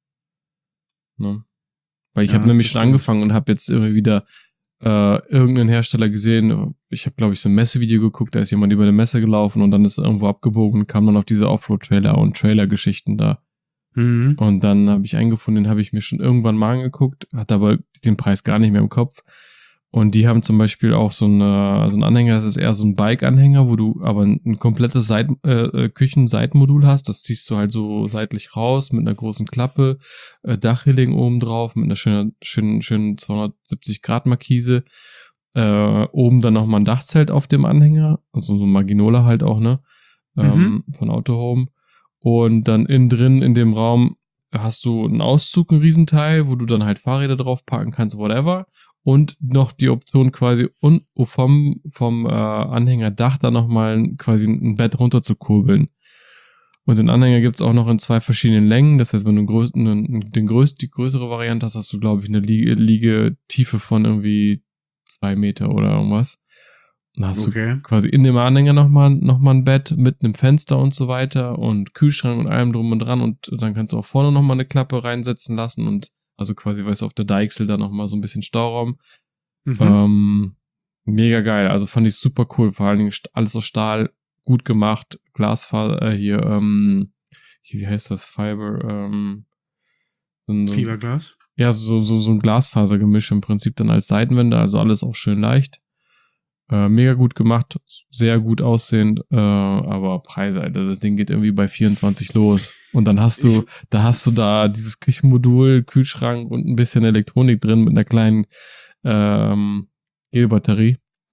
ne? Weil ich Ja, habe nämlich das schon stimmt. angefangen und habe jetzt immer wieder äh, irgendeinen Hersteller gesehen. Ich habe, glaube ich, so ein Messevideo geguckt, da ist jemand über eine Messe gelaufen und dann ist er irgendwo abgebogen und kam dann auf diese Offroad-Trailer und Trailer-Geschichten da. Mhm. Und dann habe ich einen gefunden, den habe ich mir schon irgendwann mal angeguckt, hatte aber den Preis gar nicht mehr im Kopf. Und die haben zum Beispiel auch so, eine, so einen Anhänger, das ist eher so ein Bike-Anhänger, wo du aber ein, ein komplettes Seit, äh, Küchen-Seitenmodul hast. Das ziehst du halt so seitlich raus mit einer großen Klappe, äh, Dachreling oben drauf, mit einer schönen, schönen, schönen zweihundertsiebzig Grad Markise. Äh, oben dann nochmal ein Dachzelt auf dem Anhänger, also so ein Maginola halt auch, ne? Ähm, Mhm. von Autohome. Und dann innen drin in dem Raum hast du einen Auszug, ein Riesenteil, wo du dann halt Fahrräder drauf parken kannst, whatever. Und noch die Option quasi un vom, vom äh, Anhängerdach dann nochmal quasi ein Bett runter zu kurbeln. Und den Anhänger gibt's auch noch in zwei verschiedenen Längen. Das heißt, wenn du größ den, den größ die größere Variante hast, hast du, glaube ich, eine Liege Liegetiefe von irgendwie zwei Meter oder irgendwas. Dann hast Okay. du quasi in dem Anhänger nochmal noch mal ein Bett mit einem Fenster und so weiter und Kühlschrank und allem drum und dran. Und dann kannst du auch vorne nochmal eine Klappe reinsetzen lassen und also quasi, weißt du, auf der Deichsel dann nochmal so ein bisschen Stauraum. Mhm. Ähm, mega geil. Also fand ich super cool. Vor allen Dingen alles aus Stahl, gut gemacht. Glasfaser, äh, hier, ähm, hier, wie heißt das? Fiber, ähm, so ein, so ein, Fiberglas. ja, so, so, so ein Glasfasergemisch im Prinzip dann als Seitenwände. Also alles auch schön leicht. Äh, mega gut gemacht. Sehr gut aussehend. Äh, aber Preise, Alter, das Ding geht irgendwie bei vierundzwanzig los. Und dann hast du, da hast du da dieses Küchenmodul, Kühlschrank und ein bisschen Elektronik drin mit einer kleinen ähm, Gelbatterie.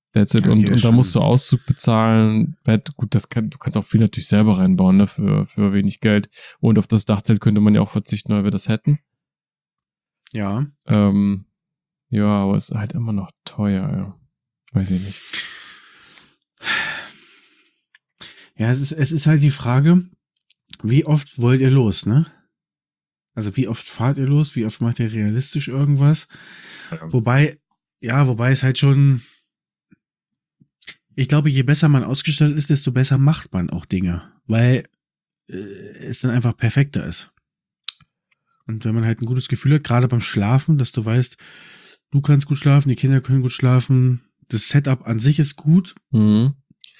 That's it. Okay, und, und da schon. musst du Auszug bezahlen, Bett, gut, das kann, du kannst auch viel natürlich selber reinbauen, ne, für, für wenig Geld. Und auf das Dachzelt könnte man ja auch verzichten, weil wir das hätten. Ja. Ähm, ja, aber es ist halt immer noch teuer, ja. Weiß ich nicht. Ja, es ist, es ist halt die Frage, wie oft wollt ihr los, ne? Also wie oft fahrt ihr los? Wie oft macht ihr realistisch irgendwas? Ja. Wobei, ja, wobei es halt schon, ich glaube, je besser man ausgestattet ist, desto besser macht man auch Dinge, weil äh, es dann einfach perfekter ist. Und wenn man halt ein gutes Gefühl hat, gerade beim Schlafen, dass du weißt, du kannst gut schlafen, die Kinder können gut schlafen, das Setup an sich ist gut. Mhm.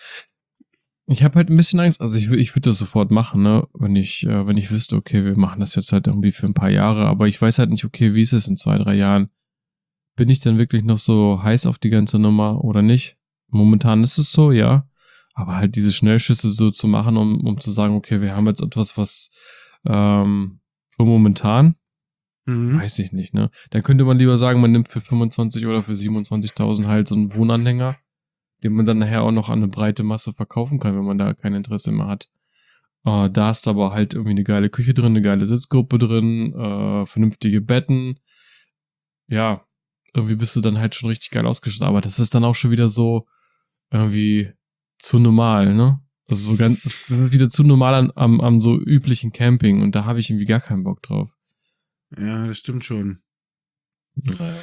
Ich habe halt ein bisschen Angst, also ich, ich würde das sofort machen, ne, wenn ich, äh, wenn ich wüsste, okay, wir machen das jetzt halt irgendwie für ein paar Jahre, aber ich weiß halt nicht, okay, wie ist es in zwei, drei Jahren? Bin ich denn wirklich noch so heiß auf die ganze Nummer oder nicht? Momentan ist es so, ja, aber halt diese Schnellschüsse so zu machen, um, um zu sagen, okay, wir haben jetzt etwas, was ähm, für momentan, Mhm. weiß ich nicht, ne? Dann könnte man lieber sagen, man nimmt für fünfundzwanzig oder für siebenundzwanzigtausend halt so einen Wohnanhänger, den man dann nachher auch noch an eine breite Masse verkaufen kann, wenn man da kein Interesse mehr hat. Äh, da ist aber halt irgendwie eine geile Küche drin, eine geile Sitzgruppe drin, äh, vernünftige Betten. Ja, irgendwie bist du dann halt schon richtig geil ausgestattet. Aber das ist dann auch schon wieder so irgendwie zu normal, ne? Also so ganz, das ist wieder zu normal an, am, am so üblichen Camping und da habe ich irgendwie gar keinen Bock drauf. Ja, das stimmt schon. Naja.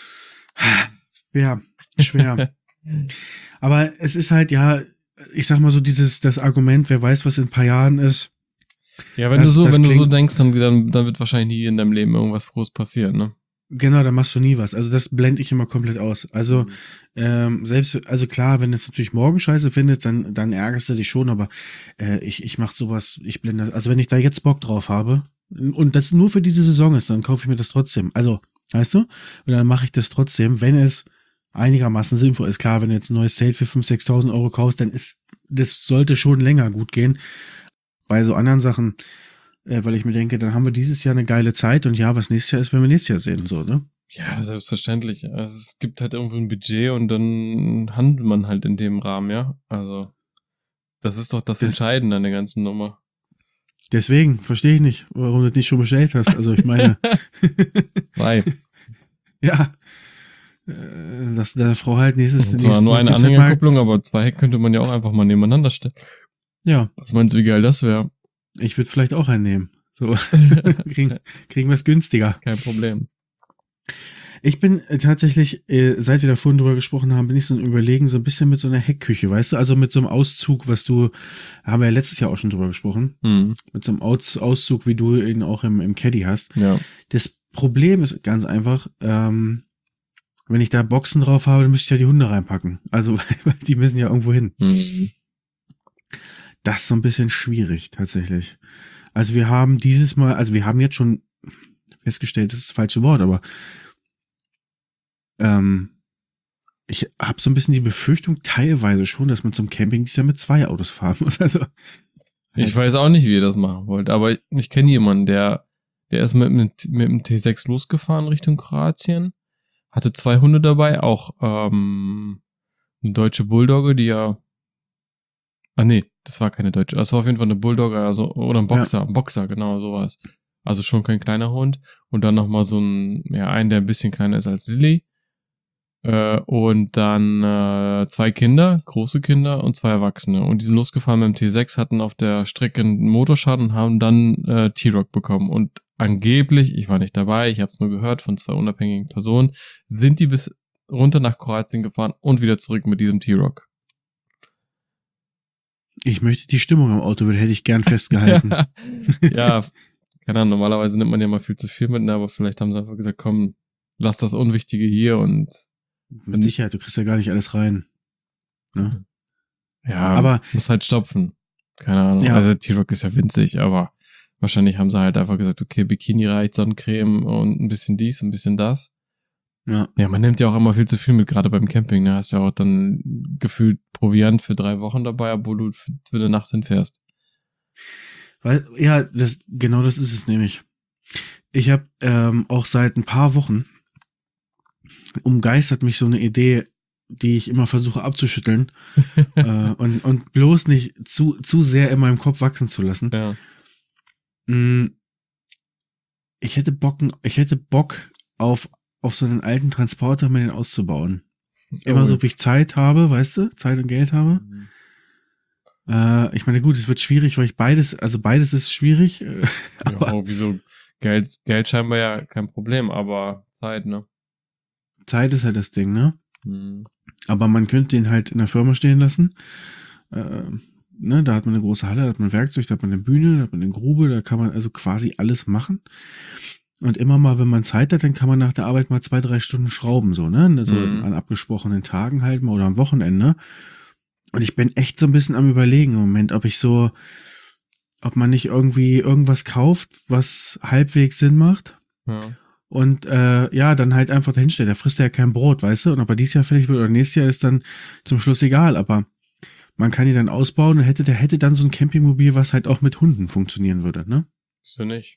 Ja, schwer. Aber es ist halt, ja, ich sag mal so dieses, das Argument, wer weiß, was in ein paar Jahren ist. Ja, wenn Das- du so, das wenn du so klingt- denkst, dann, dann, dann wird wahrscheinlich nie in deinem Leben irgendwas groß passieren, ne? Genau, da machst du nie was. Also das blende ich immer komplett aus. Also Mhm. ähm, selbst, also klar, wenn du es natürlich morgen scheiße findest, dann, dann ärgerst du dich schon, aber äh, ich, ich mach sowas, ich blende das. Also wenn ich da jetzt Bock drauf habe und das nur für diese Saison ist, dann kaufe ich mir das trotzdem. Also, weißt du? Und dann mache ich das trotzdem, wenn es einigermaßen sinnvoll ist. Klar, wenn du jetzt ein neues Zelt für fünftausend, sechstausend Euro kaufst, dann ist, das sollte schon länger gut gehen. Bei so anderen Sachen, äh, weil ich mir denke, dann haben wir dieses Jahr eine geile Zeit und ja, was nächstes Jahr ist, werden wir nächstes Jahr sehen, so, ne? Ja, selbstverständlich. Also es gibt halt irgendwo ein Budget und dann handelt man halt in dem Rahmen, ja. Also das ist doch das Das- Entscheidende an der ganzen Nummer. Deswegen verstehe ich nicht, warum du das nicht schon bestellt hast. Also ich meine, Zwei. ja, äh, dass deine Frau halt nächstes Und zwar nächsten nur eine Gipfel mal- Anhängerkupplung, aber zwei Heck könnte man ja auch einfach mal nebeneinander stellen. Ja, Was meinst du, wie geil das wäre? ich würde vielleicht auch einen nehmen. So, kriegen, kriegen wir es günstiger. Kein Problem. Ich bin äh, tatsächlich, äh, seit wir da vorhin drüber gesprochen haben, bin ich so ein Überlegen, so ein bisschen mit so einer Heckküche, weißt du? Also mit so einem Auszug, was du, haben wir ja letztes Jahr auch schon drüber gesprochen, Hm. mit so einem Aus, Auszug, wie du ihn auch im, im Caddy hast. Ja. Das Problem ist ganz einfach, ähm, wenn ich da Boxen drauf habe, dann müsste ich ja die Hunde reinpacken. Also, weil die müssen ja irgendwo hin. Hm. Das ist so ein bisschen schwierig, tatsächlich. Also wir haben dieses Mal, also wir haben jetzt schon festgestellt, das ist das falsche Wort, aber ähm, ich habe so ein bisschen die Befürchtung, teilweise schon, dass man zum Camping dieses Jahr mit zwei Autos fahren muss. Also, Ich weiß auch nicht, wie ihr das machen wollt, aber ich, ich kenne jemanden, der, der ist mit, mit, mit dem T sechs losgefahren Richtung Kroatien, hatte zwei Hunde dabei, auch ähm, eine deutsche Bulldogge, die ja, ah nee, das war keine deutsche, das war auf jeden Fall eine Bulldogge, also, oder ein Boxer, ein Boxer, genau, sowas. Also schon kein kleiner Hund und dann nochmal so ein, ja, einen, der ein bisschen kleiner ist als Lilly. Äh, und dann äh, zwei Kinder, große Kinder und zwei Erwachsene. Und die sind losgefahren mit dem T sechs, hatten auf der Strecke einen Motorschaden und haben dann äh, T-Rock bekommen. Und angeblich, ich war nicht dabei, ich habe es nur gehört von zwei unabhängigen Personen, sind die bis runter nach Kroatien gefahren und wieder zurück mit diesem T-Rock. ich möchte die Stimmung im Auto, hätte ich gern festgehalten. Ja, keine Ahnung, normalerweise nimmt man ja mal viel zu viel mit, ne, aber vielleicht haben sie einfach gesagt, komm, lass das Unwichtige hier und Mit Sicherheit, du kriegst ja gar nicht alles rein. Ne? ja, Aber- muss halt stopfen. Keine Ahnung. Ja. Also T-Rock ist ja winzig, aber wahrscheinlich haben sie halt einfach gesagt, okay, Bikini reicht, Sonnencreme und ein bisschen dies, ein bisschen das. Ja, Ja, man nimmt ja auch immer viel zu viel mit, gerade beim Camping. Ne? Hast ja auch dann gefühlt Proviant für drei Wochen dabei, obwohl du für, für eine Nacht hinfährst. weil, ja, das, genau das ist es nämlich. Ich habe ähm, auch seit ein paar Wochen umgeistert mich so eine Idee, die ich immer versuche abzuschütteln äh, und, und bloß nicht zu, zu sehr in meinem Kopf wachsen zu lassen. Ja. Ich hätte Bock, ich hätte Bock auf, auf so einen alten Transporter, mir den auszubauen. Immer Oh. so, wie ich Zeit habe, weißt du, Zeit und Geld habe. Mhm. Äh, ich meine, gut, es wird schwierig, weil ich beides, also beides ist schwierig. Äh, aber Ja, wieso? Geld, Geld scheinbar ja kein Problem, aber Zeit, ne? Zeit ist halt das Ding, ne? Mhm. Aber man könnte den halt in der Firma stehen lassen. Äh, ne, da hat man eine große Halle, da hat man Werkzeug, da hat man eine Bühne, da hat man eine Grube, da kann man also quasi alles machen. Und immer mal, wenn man Zeit hat, dann kann man nach der Arbeit mal zwei, drei Stunden schrauben, so, ne? Also Mhm. an abgesprochenen Tagen halt mal oder am Wochenende. Und ich bin echt so ein bisschen am Überlegen im Moment, ob ich so, ob man nicht irgendwie irgendwas kauft, was halbwegs Sinn macht. Ja. Und äh, ja, dann halt einfach dahinstellt. Der frisst ja kein Brot, weißt du? Und ob er dieses Jahr fertig wird oder nächstes Jahr ist dann zum Schluss egal. Aber man kann die dann ausbauen und hätte, der hätte dann so ein Campingmobil, was halt auch mit Hunden funktionieren würde, ne? Wieso nicht?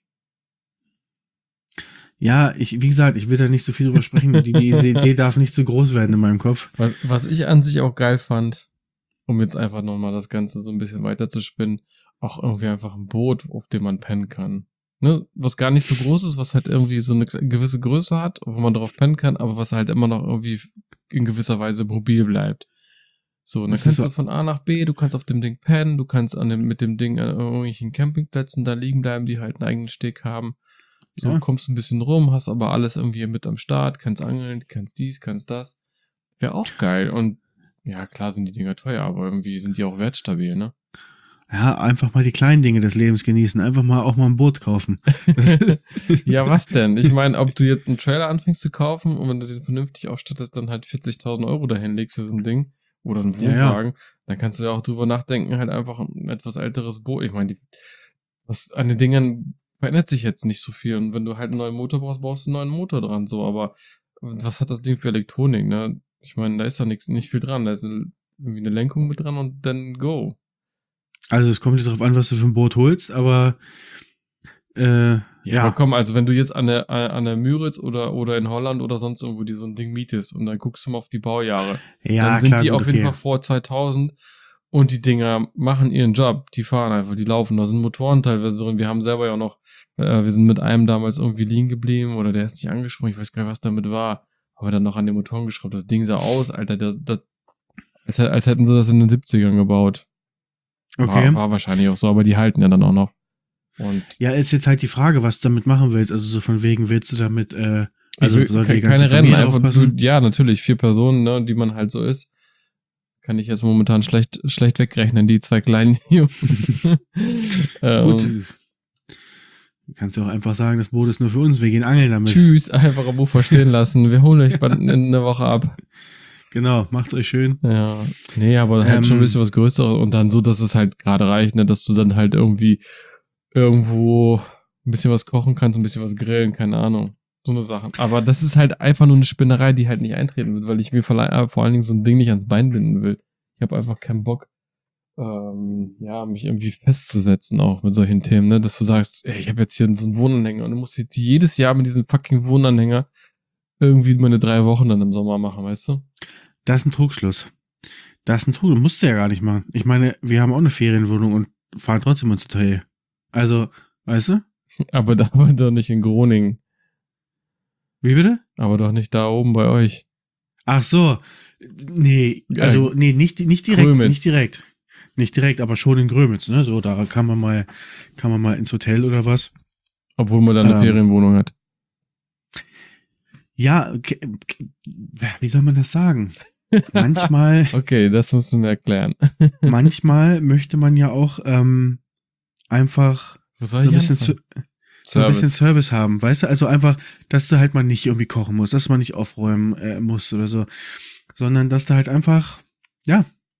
Ja, ich, wie gesagt, ich will da nicht so viel drüber sprechen. Die, die Idee darf nicht zu groß werden in meinem Kopf. Was, was ich an sich auch geil fand, um jetzt einfach nochmal das Ganze so ein bisschen weiter zu spinnen, auch irgendwie einfach ein Boot, auf dem man pennen kann. Ne? Was gar nicht so groß ist, was halt irgendwie so eine gewisse Größe hat, wo man drauf pennen kann, aber was halt immer noch irgendwie in gewisser Weise mobil bleibt. So, und dann Das ist kannst so- du von A nach B, du kannst auf dem Ding pennen, du kannst an dem, mit dem Ding an irgendwelchen Campingplätzen da liegen bleiben, die halt einen eigenen Steg haben. So, Ja. kommst ein bisschen rum, hast aber alles irgendwie mit am Start, kannst angeln, kannst dies, kannst das. Wäre auch geil. Und ja, klar sind die Dinger teuer, aber irgendwie sind die auch wertstabil, ne? Ja, einfach mal die kleinen Dinge des Lebens genießen. Einfach mal auch mal ein Boot kaufen. Das, Ja, was denn? Ich meine, ob du jetzt einen Trailer anfängst zu kaufen und wenn du den vernünftig ausstattest, dann halt vierzigtausend Euro dahin legst für so ein Ding oder einen Ja, ja. Wohnwagen, dann kannst du ja auch drüber nachdenken, halt einfach ein etwas älteres Boot. Ich meine, die, was an den Dingern verändert sich jetzt nicht so viel. Und wenn du halt einen neuen Motor brauchst, brauchst du einen neuen Motor dran. So, aber was hat das Ding für Elektronik, ne? Ich meine, da ist doch nichts, nicht viel dran. Da ist eine, irgendwie eine Lenkung mit dran und dann go. also es kommt jetzt darauf an, was du für ein Boot holst, aber äh, Ja, ja. aber komm, also wenn du jetzt an der, an der Müritz oder, oder in Holland oder sonst irgendwo dir so ein Ding mietest und dann guckst du mal auf die Baujahre, Ja, dann sind klar, die gut, auf jeden okay. Fall vor zweitausend und die Dinger machen ihren Job. Die fahren einfach, die laufen. Da sind Motoren teilweise drin. Wir haben selber ja auch noch, äh, wir sind mit einem damals irgendwie liegen geblieben oder der ist nicht angesprungen. Ich weiß gar nicht, was damit war. Aber dann noch an den Motoren geschraubt. Das Ding sah aus, Alter, das, das, als, als hätten sie das in den siebzigern gebaut. Okay. War, war wahrscheinlich auch so, aber die halten ja dann auch noch. Und Ja, ist jetzt halt die Frage, was du damit machen willst. Also so von wegen, willst du damit, äh, also ich will, sollte die ke- ganze keine Rennen, Familie einfach du, aufpassen? ja, natürlich, vier Personen, ne, die man halt so ist. Kann ich jetzt momentan schlecht, schlecht wegrechnen, die zwei kleinen Jungs. ähm, Gut. Du kannst ja auch einfach sagen, das Boot ist nur für uns, wir gehen angeln damit. Tschüss, einfach am Ufer stehen lassen. Wir holen euch bald in einer Woche ab. Genau, macht's euch schön. Ja, nee, aber halt Ähm, schon ein bisschen was Größeres und dann so, dass es halt gerade reicht, ne, dass du dann halt irgendwie irgendwo ein bisschen was kochen kannst, ein bisschen was grillen, keine Ahnung. So eine Sache. Aber das ist halt einfach nur eine Spinnerei, die halt nicht eintreten wird, weil ich mir vor, äh, vor allen Dingen so ein Ding nicht ans Bein binden will. Ich habe einfach keinen Bock, ähm, ja, mich irgendwie festzusetzen auch mit solchen Themen, ne, dass du sagst, ey, ich habe jetzt hier so einen Wohnanhänger und du musst jetzt jedes Jahr mit diesem fucking Wohnanhänger irgendwie meine drei Wochen dann im Sommer machen, weißt du? Das ist ein Trugschluss. Das ist ein Trugschluss. Musst du ja gar nicht machen. Ich meine, wir haben auch eine Ferienwohnung und fahren trotzdem ins Hotel. Also, weißt du? Aber da war doch nicht in Groningen. Wie bitte? Aber doch nicht da oben bei euch. Ach so. Nee, also, nee, nicht, nicht direkt, Grömitz. nicht direkt. Nicht direkt, aber schon in Grömitz, ne? So, da kann man mal, kann man mal ins Hotel oder was. Obwohl man da eine Ähm. Ferienwohnung hat. Ja, okay, wie soll man das sagen? Manchmal, Okay, das musst du mir erklären. manchmal möchte man ja auch ähm, einfach Was soll so ich ein bisschen, anfangen? zu, so ein bisschen Service haben, weißt du? Also einfach, dass du halt mal nicht irgendwie kochen musst, dass man nicht aufräumen äh, musst oder so, sondern dass du halt einfach, ja,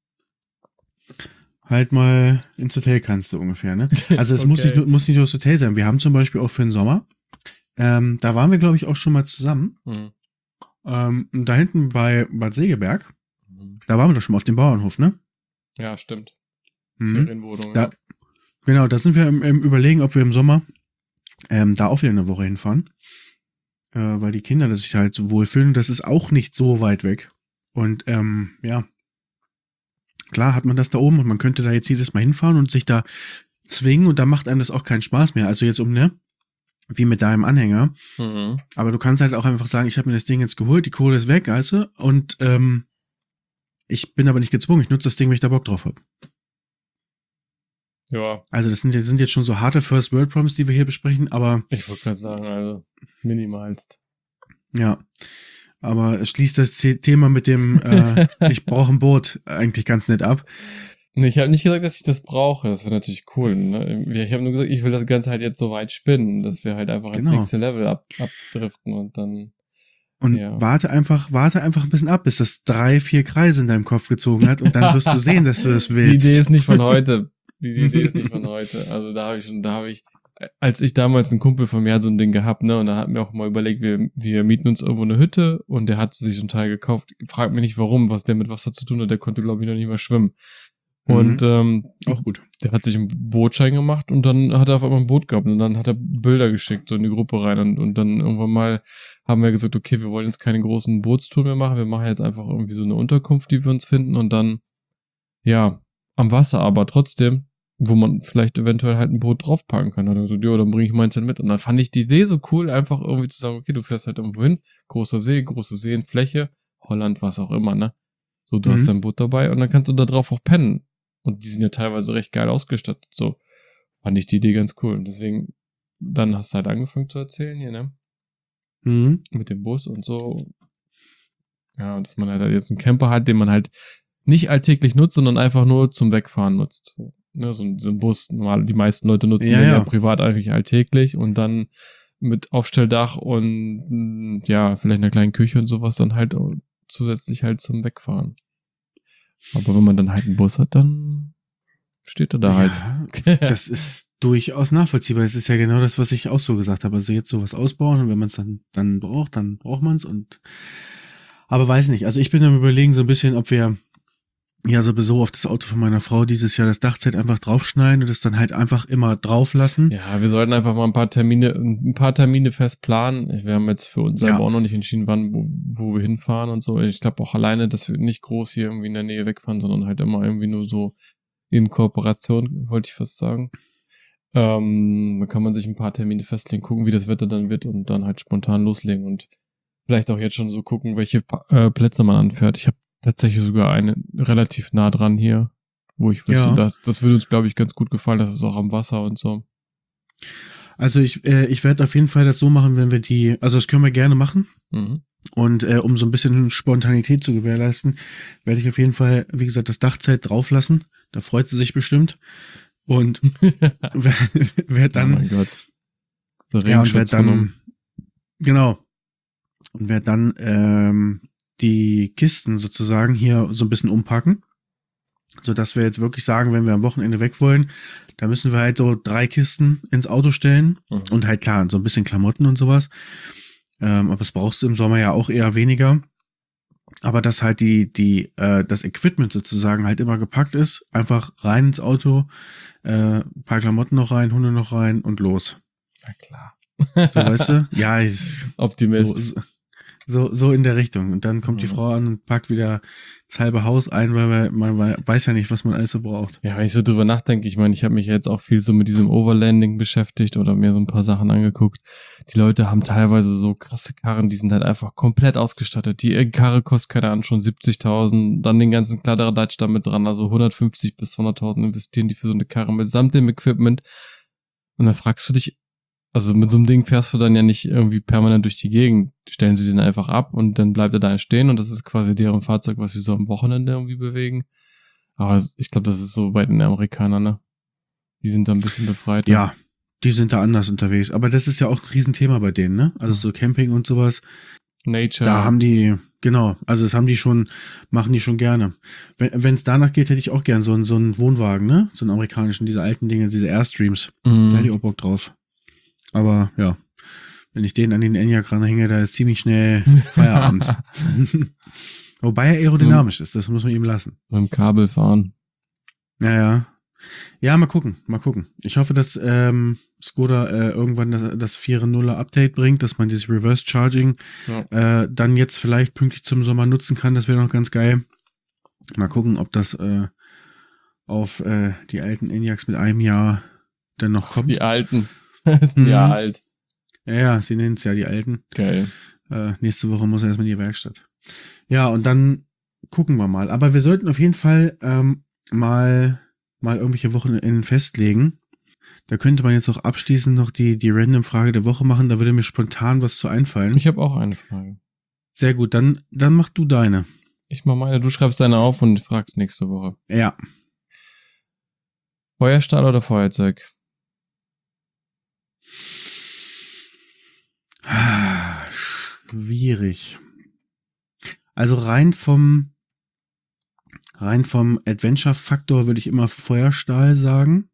halt mal ins Hotel kannst, so ungefähr, ne? Also es Okay. muss nicht, nur- muss nicht nur das Hotel sein. Wir haben zum Beispiel auch für den Sommer, ähm, da waren wir, glaube ich, auch schon mal zusammen. Hm. Ähm, da hinten bei Bad Segeberg, Mhm. da waren wir doch schon mal auf dem Bauernhof, ne? Ja, stimmt. Mhm. Ferienwohnung. Da, Ja. genau, da sind wir im, im Überlegen, ob wir im Sommer ähm, da auch wieder eine Woche hinfahren. Äh, weil die Kinder das sich halt so wohlfühlen. Das ist auch nicht so weit weg. Und ähm, ja, klar hat man das da oben und man könnte da jetzt jedes Mal hinfahren und sich da zwingen und da macht einem das auch keinen Spaß mehr. Also jetzt um, ne, wie mit deinem Anhänger. Mhm. Aber du kannst halt auch einfach sagen, ich habe mir das Ding jetzt geholt, die Kohle ist weg, weißt du, und ähm, ich bin aber nicht gezwungen, ich nutze das Ding, wenn ich da Bock drauf habe. Ja. Also das sind, das sind jetzt schon so harte First World Problems, die wir hier besprechen, aber Ich wollte gerade sagen, also minimalst. ja, aber es schließt das The- Thema mit dem äh, ich brauche ein Boot eigentlich ganz nett ab. Nee, ich habe nicht gesagt, dass ich das brauche. Das wäre natürlich cool. Ne? Ich habe nur gesagt, ich will das Ganze halt jetzt so weit spinnen, dass wir halt einfach ins Genau. nächste Level ab, abdriften und dann. Und Ja. warte einfach, warte einfach ein bisschen ab, bis das drei, vier Kreise in deinem Kopf gezogen hat und dann wirst du sehen, dass du das willst. Die Idee ist nicht von heute. Die Idee ist nicht von heute. Also da habe ich schon, da habe ich, als ich damals ein Kumpel von mir hat so ein Ding gehabt, ne, und da hatten wir auch mal überlegt, wir, wir mieten uns irgendwo eine Hütte und der hat sich so ein Teil gekauft. Frag mich nicht warum, was der mit Wasser zu tun hat, der konnte glaube ich noch nicht mehr schwimmen. Und Mhm. ähm, Auch gut. der hat sich einen Bootschein gemacht und dann hat er auf einmal ein Boot gehabt und dann hat er Bilder geschickt so in die Gruppe rein und, und dann irgendwann mal haben wir gesagt, okay, wir wollen jetzt keine großen Bootstour mehr machen, wir machen jetzt einfach irgendwie so eine Unterkunft, die wir uns finden und dann, ja, am Wasser, aber trotzdem, wo man vielleicht eventuell halt ein Boot draufpacken kann. Und dann so, ja, dann bringe ich meins dann mit. Und dann fand ich die Idee so cool, einfach irgendwie zu sagen, okay, du fährst halt irgendwo hin, großer See, große Seenfläche, Holland, was auch immer, ne? So, du Mhm. hast dein Boot dabei und dann kannst du da drauf auch pennen. Und die sind ja teilweise recht geil ausgestattet. So fand ich die Idee ganz cool. Und deswegen, dann hast du halt angefangen zu erzählen hier, ne? Mhm. Mit dem Bus und so. Ja, dass man halt jetzt einen Camper hat, den man halt nicht alltäglich nutzt, sondern einfach nur zum Wegfahren nutzt. So, ne? so, ein- so ein Bus, normal, die meisten Leute nutzen Ja, den ja ja. privat eigentlich alltäglich und dann mit Aufstelldach und mh, ja, vielleicht einer kleinen Küche und sowas dann halt auch zusätzlich halt zum Wegfahren. Aber wenn man dann halt einen Bus hat, dann steht er da Ja, halt. das ist durchaus nachvollziehbar. Es ist ja genau das, was ich auch so gesagt habe. Also jetzt sowas ausbauen und wenn man es dann, dann braucht, dann braucht man es und aber weiß nicht. Also ich bin am Überlegen so ein bisschen, ob wir ja sowieso auf das Auto von meiner Frau dieses Jahr das Dachzelt einfach draufschneiden und es dann halt einfach immer drauf lassen. Ja, wir sollten einfach mal ein paar Termine, ein paar Termine fest planen. Wir haben jetzt für uns selber Ja. auch noch nicht entschieden, wann, wo, wo wir hinfahren und so. Ich glaube auch alleine, dass wir nicht groß hier irgendwie in der Nähe wegfahren, sondern halt immer irgendwie nur so in Kooperation, wollte ich fast sagen. Ähm, da kann man sich ein paar Termine festlegen, gucken, wie das Wetter dann wird und dann halt spontan loslegen und vielleicht auch jetzt schon so gucken, welche Pa- äh, Plätze man anfährt. Ich habe tatsächlich sogar eine relativ nah dran hier, wo ich wüsste, Ja. dass das würde uns, glaube ich, ganz gut gefallen. Das ist auch am Wasser und so. Also ich, äh, ich werde auf jeden Fall das so machen, wenn wir die, also das können wir gerne machen. Mhm. Und äh, um so ein bisschen Spontanität zu gewährleisten, werde ich auf jeden Fall, wie gesagt, das Dachzelt drauflassen. Da freut sie sich bestimmt. Und wer, wer dann, oh mein Gott. Der ja, und wer Regenschutz von dann, um. genau. Und wer dann ähm, die Kisten sozusagen hier so ein bisschen umpacken, sodass wir jetzt wirklich sagen, wenn wir am Wochenende weg wollen, da müssen wir halt so drei Kisten ins Auto stellen Mhm. und halt klar, so ein bisschen Klamotten und sowas. Ähm, aber das brauchst du im Sommer ja auch eher weniger. Aber dass halt die, die, äh, das Equipment sozusagen halt immer gepackt ist, einfach rein ins Auto, äh, ein paar Klamotten noch rein, Hunde noch rein und los. Na klar. So, weißt du? Ja, ist so, Optimist. so, so in der Richtung. Und dann kommt die Mhm. Frau an und packt wieder das halbe Haus ein, weil man, man weiß ja nicht, was man alles so braucht. Ja, wenn ich so drüber nachdenke, ich meine, ich habe mich jetzt auch viel so mit diesem Overlanding beschäftigt oder mir so ein paar Sachen angeguckt. Die Leute haben teilweise so krasse Karren, die sind halt einfach komplett ausgestattet. Die Karre kostet, keine Ahnung, schon siebzigtausend, dann den ganzen Kladderadatsch da mit dran, also hundertfünfzig bis zweihunderttausend investieren die für so eine Karre mitsamt dem Equipment. Und dann fragst du dich, also mit so einem Ding fährst du dann ja nicht irgendwie permanent durch die Gegend. Stellen sie den einfach ab und dann bleibt er da stehen und das ist quasi deren Fahrzeug, was sie so am Wochenende irgendwie bewegen. Aber ich glaube, das ist so bei den Amerikanern, ne? Die sind da ein bisschen befreiter. Ja, die sind da anders unterwegs. Aber das ist ja auch ein Riesenthema bei denen, ne? Also so Camping und sowas. Nature. Da haben die, genau, also das haben die schon, machen die schon gerne. Wenn es danach geht, hätte ich auch gern so einen, so einen Wohnwagen, ne? So einen amerikanischen, diese alten Dinge, diese Airstreams. Mhm. Da hätte ich auch Bock drauf. Aber ja, wenn ich den an den Enyaq ranhänge, da ist ziemlich schnell Feierabend. Wobei er aerodynamisch ist, das muss man ihm lassen. Mit dem Kabel fahren. Ja, ja. Ja, mal gucken, mal gucken. Ich hoffe, dass ähm, Skoda äh, irgendwann das, das vier Punkt null Update bringt, dass man dieses Reverse Charging Ja. äh, dann jetzt vielleicht pünktlich zum Sommer nutzen kann. Das wäre noch ganz geil. Mal gucken, ob das äh, auf äh, die alten Enyaqs mit einem Jahr dann noch kommt. Die alten. Mhm. Ja, alt. Ja, ja, sie nennen es ja die alten. Geil. Äh, nächste Woche muss er erstmal in die Werkstatt. Ja, und dann gucken wir mal. Aber wir sollten auf jeden Fall ähm, mal, mal irgendwelche Wochenenden festlegen. Da könnte man jetzt auch abschließend noch die, die Random-Frage der Woche machen. Da würde mir spontan was zu einfallen. Ich habe auch eine Frage. Sehr gut, dann, dann mach du deine. Ich mach meine, du schreibst deine auf und fragst nächste Woche. Ja. Feuerstahl oder Feuerzeug? Schwierig. Also rein vom rein vom Adventure-Faktor würde ich immer Feuerstahl sagen.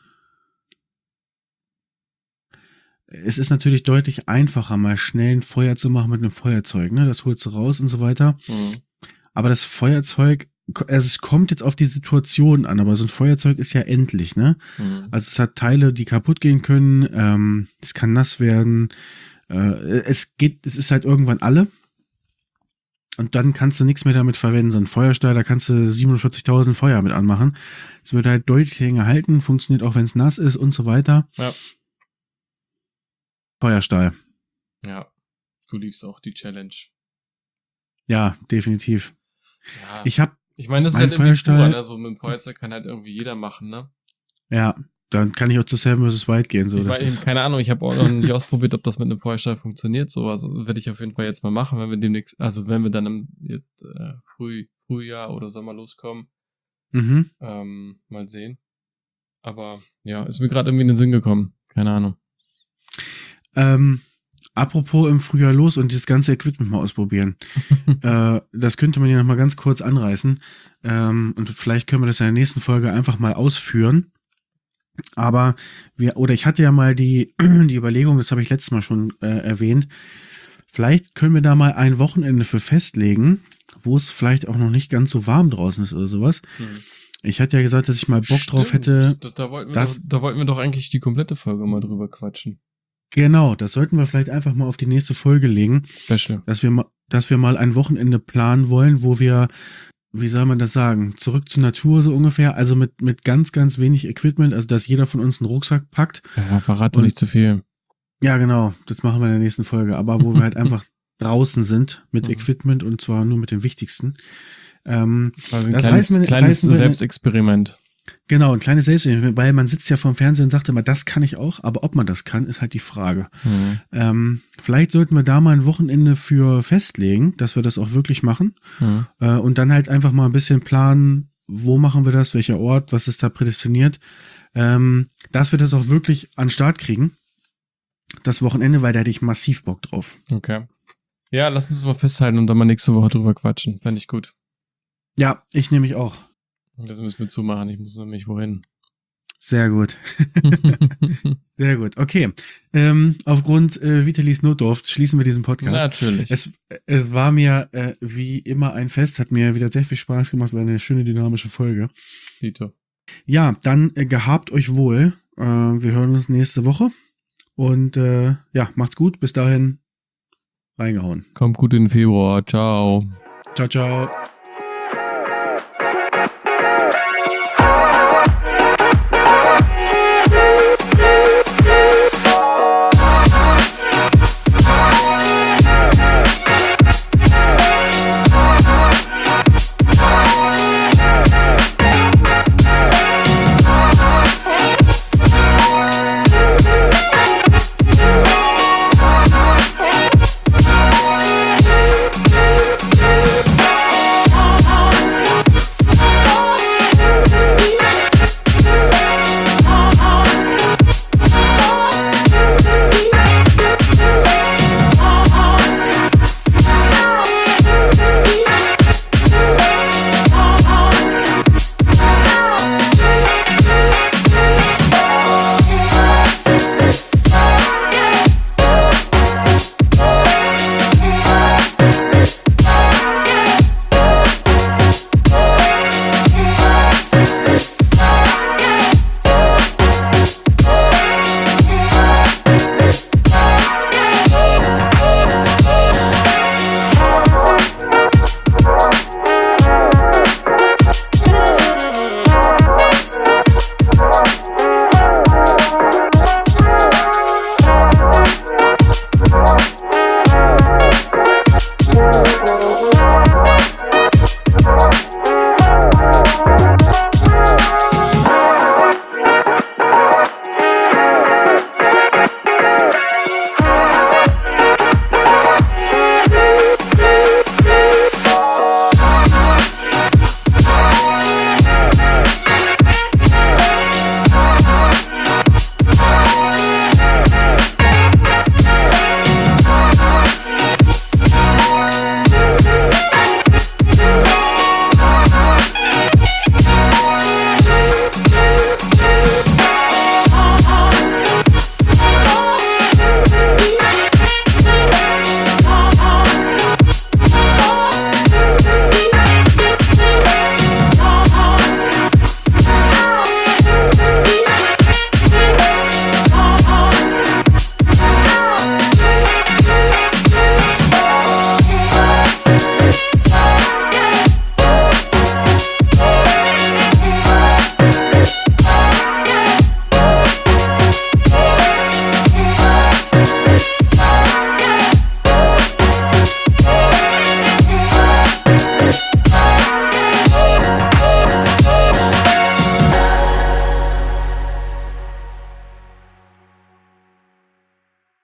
Es ist natürlich deutlich einfacher, mal schnell ein Feuer zu machen mit einem Feuerzeug, ne? Das holst du raus und so weiter. Mhm. Aber das Feuerzeug, also es kommt jetzt auf die Situation an, aber so ein Feuerzeug ist ja endlich, ne? Mhm. Also es hat Teile, die kaputt gehen können, ähm, es kann nass werden, äh, es geht, es ist halt irgendwann alle. Und dann kannst du nichts mehr damit verwenden. So ein Feuerstahl, da kannst du siebenundvierzigtausend Feuer mit anmachen. Es wird halt deutlich länger halten, funktioniert auch, wenn es nass ist und so weiter. Ja. Feuerstahl. Ja. Du liebst auch die Challenge. Ja, definitiv. Ja. Ich habe, Ich meine, das ist mein halt irgendwie Feuerstahl- pur, ne? So mit dem Feuerzeug kann halt irgendwie jeder machen, ne? ja, dann kann ich auch zu Seven versus. Wild gehen. So, ich das meine, ist, keine Ahnung, ich habe auch noch nicht ausprobiert, ob das mit einem Feuerstahl funktioniert. Sowas werde ich auf jeden Fall jetzt mal machen, wenn wir demnächst, also wenn wir dann im jetzt äh, Früh, Frühjahr oder Sommer loskommen. mhm. Ähm, mal sehen. Aber ja, ist mir gerade irgendwie in den Sinn gekommen. Keine Ahnung. Ähm, apropos im Frühjahr los und dieses ganze Equipment mal ausprobieren. äh, das könnte man ja noch mal ganz kurz anreißen. Ähm, und vielleicht können wir das in der nächsten Folge einfach mal ausführen. Aber wir, oder ich hatte ja mal die, die Überlegung, das habe ich letztes Mal schon äh, erwähnt, vielleicht können wir da mal ein Wochenende für festlegen, wo es vielleicht auch noch nicht ganz so warm draußen ist oder sowas. Hm. Ich hatte ja gesagt, dass ich mal Bock drauf Stimmt. hätte. Da, da, wollten wir das- doch, da wollten wir doch eigentlich die komplette Folge mal drüber quatschen. Genau, das sollten wir vielleicht einfach mal auf die nächste Folge legen, Special. dass wir mal, dass wir mal ein Wochenende planen wollen, wo wir, wie soll man das sagen, zurück zur Natur so ungefähr, also mit, mit ganz, ganz wenig Equipment, also dass jeder von uns einen Rucksack packt. Ja, verrate Und- nicht zu viel. Ja, genau, das machen wir in der nächsten Folge, aber wo wir halt einfach draußen sind mit Mhm. Equipment und zwar nur mit dem Wichtigsten. Ähm, Also ein Das kleines, reißen wir- kleines reißen wir- Selbstexperiment. genau, ein kleines Selbstexperiment, weil man sitzt ja vorm Fernseher und sagt immer, das kann ich auch, aber ob man das kann, ist halt die Frage. Mhm. Ähm, vielleicht sollten wir da mal ein Wochenende für festlegen, dass wir das auch wirklich machen Mhm. äh, und dann halt einfach mal ein bisschen planen, wo machen wir das, welcher Ort, was ist da prädestiniert, ähm, dass wir das auch wirklich an den Start kriegen. Das Wochenende, weil da hätte ich massiv Bock drauf. Okay. Ja, lass uns das mal festhalten und dann mal nächste Woche drüber quatschen. Fände ich gut. Ja, ich nehme mich auch. Das müssen wir zumachen. Ich muss nämlich wohin. Sehr gut. Sehr gut. Okay. Ähm, aufgrund äh, Vitalis Notdurft schließen wir diesen Podcast. Natürlich. Es, es war mir äh, wie immer ein Fest, hat mir wieder sehr viel Spaß gemacht, war eine schöne dynamische Folge. Dito. Ja, dann äh, gehabt euch wohl. Äh, wir hören uns nächste Woche. Und äh, ja, macht's gut. Bis dahin reingehauen. Kommt gut in den Februar. Ciao. Ciao, ciao.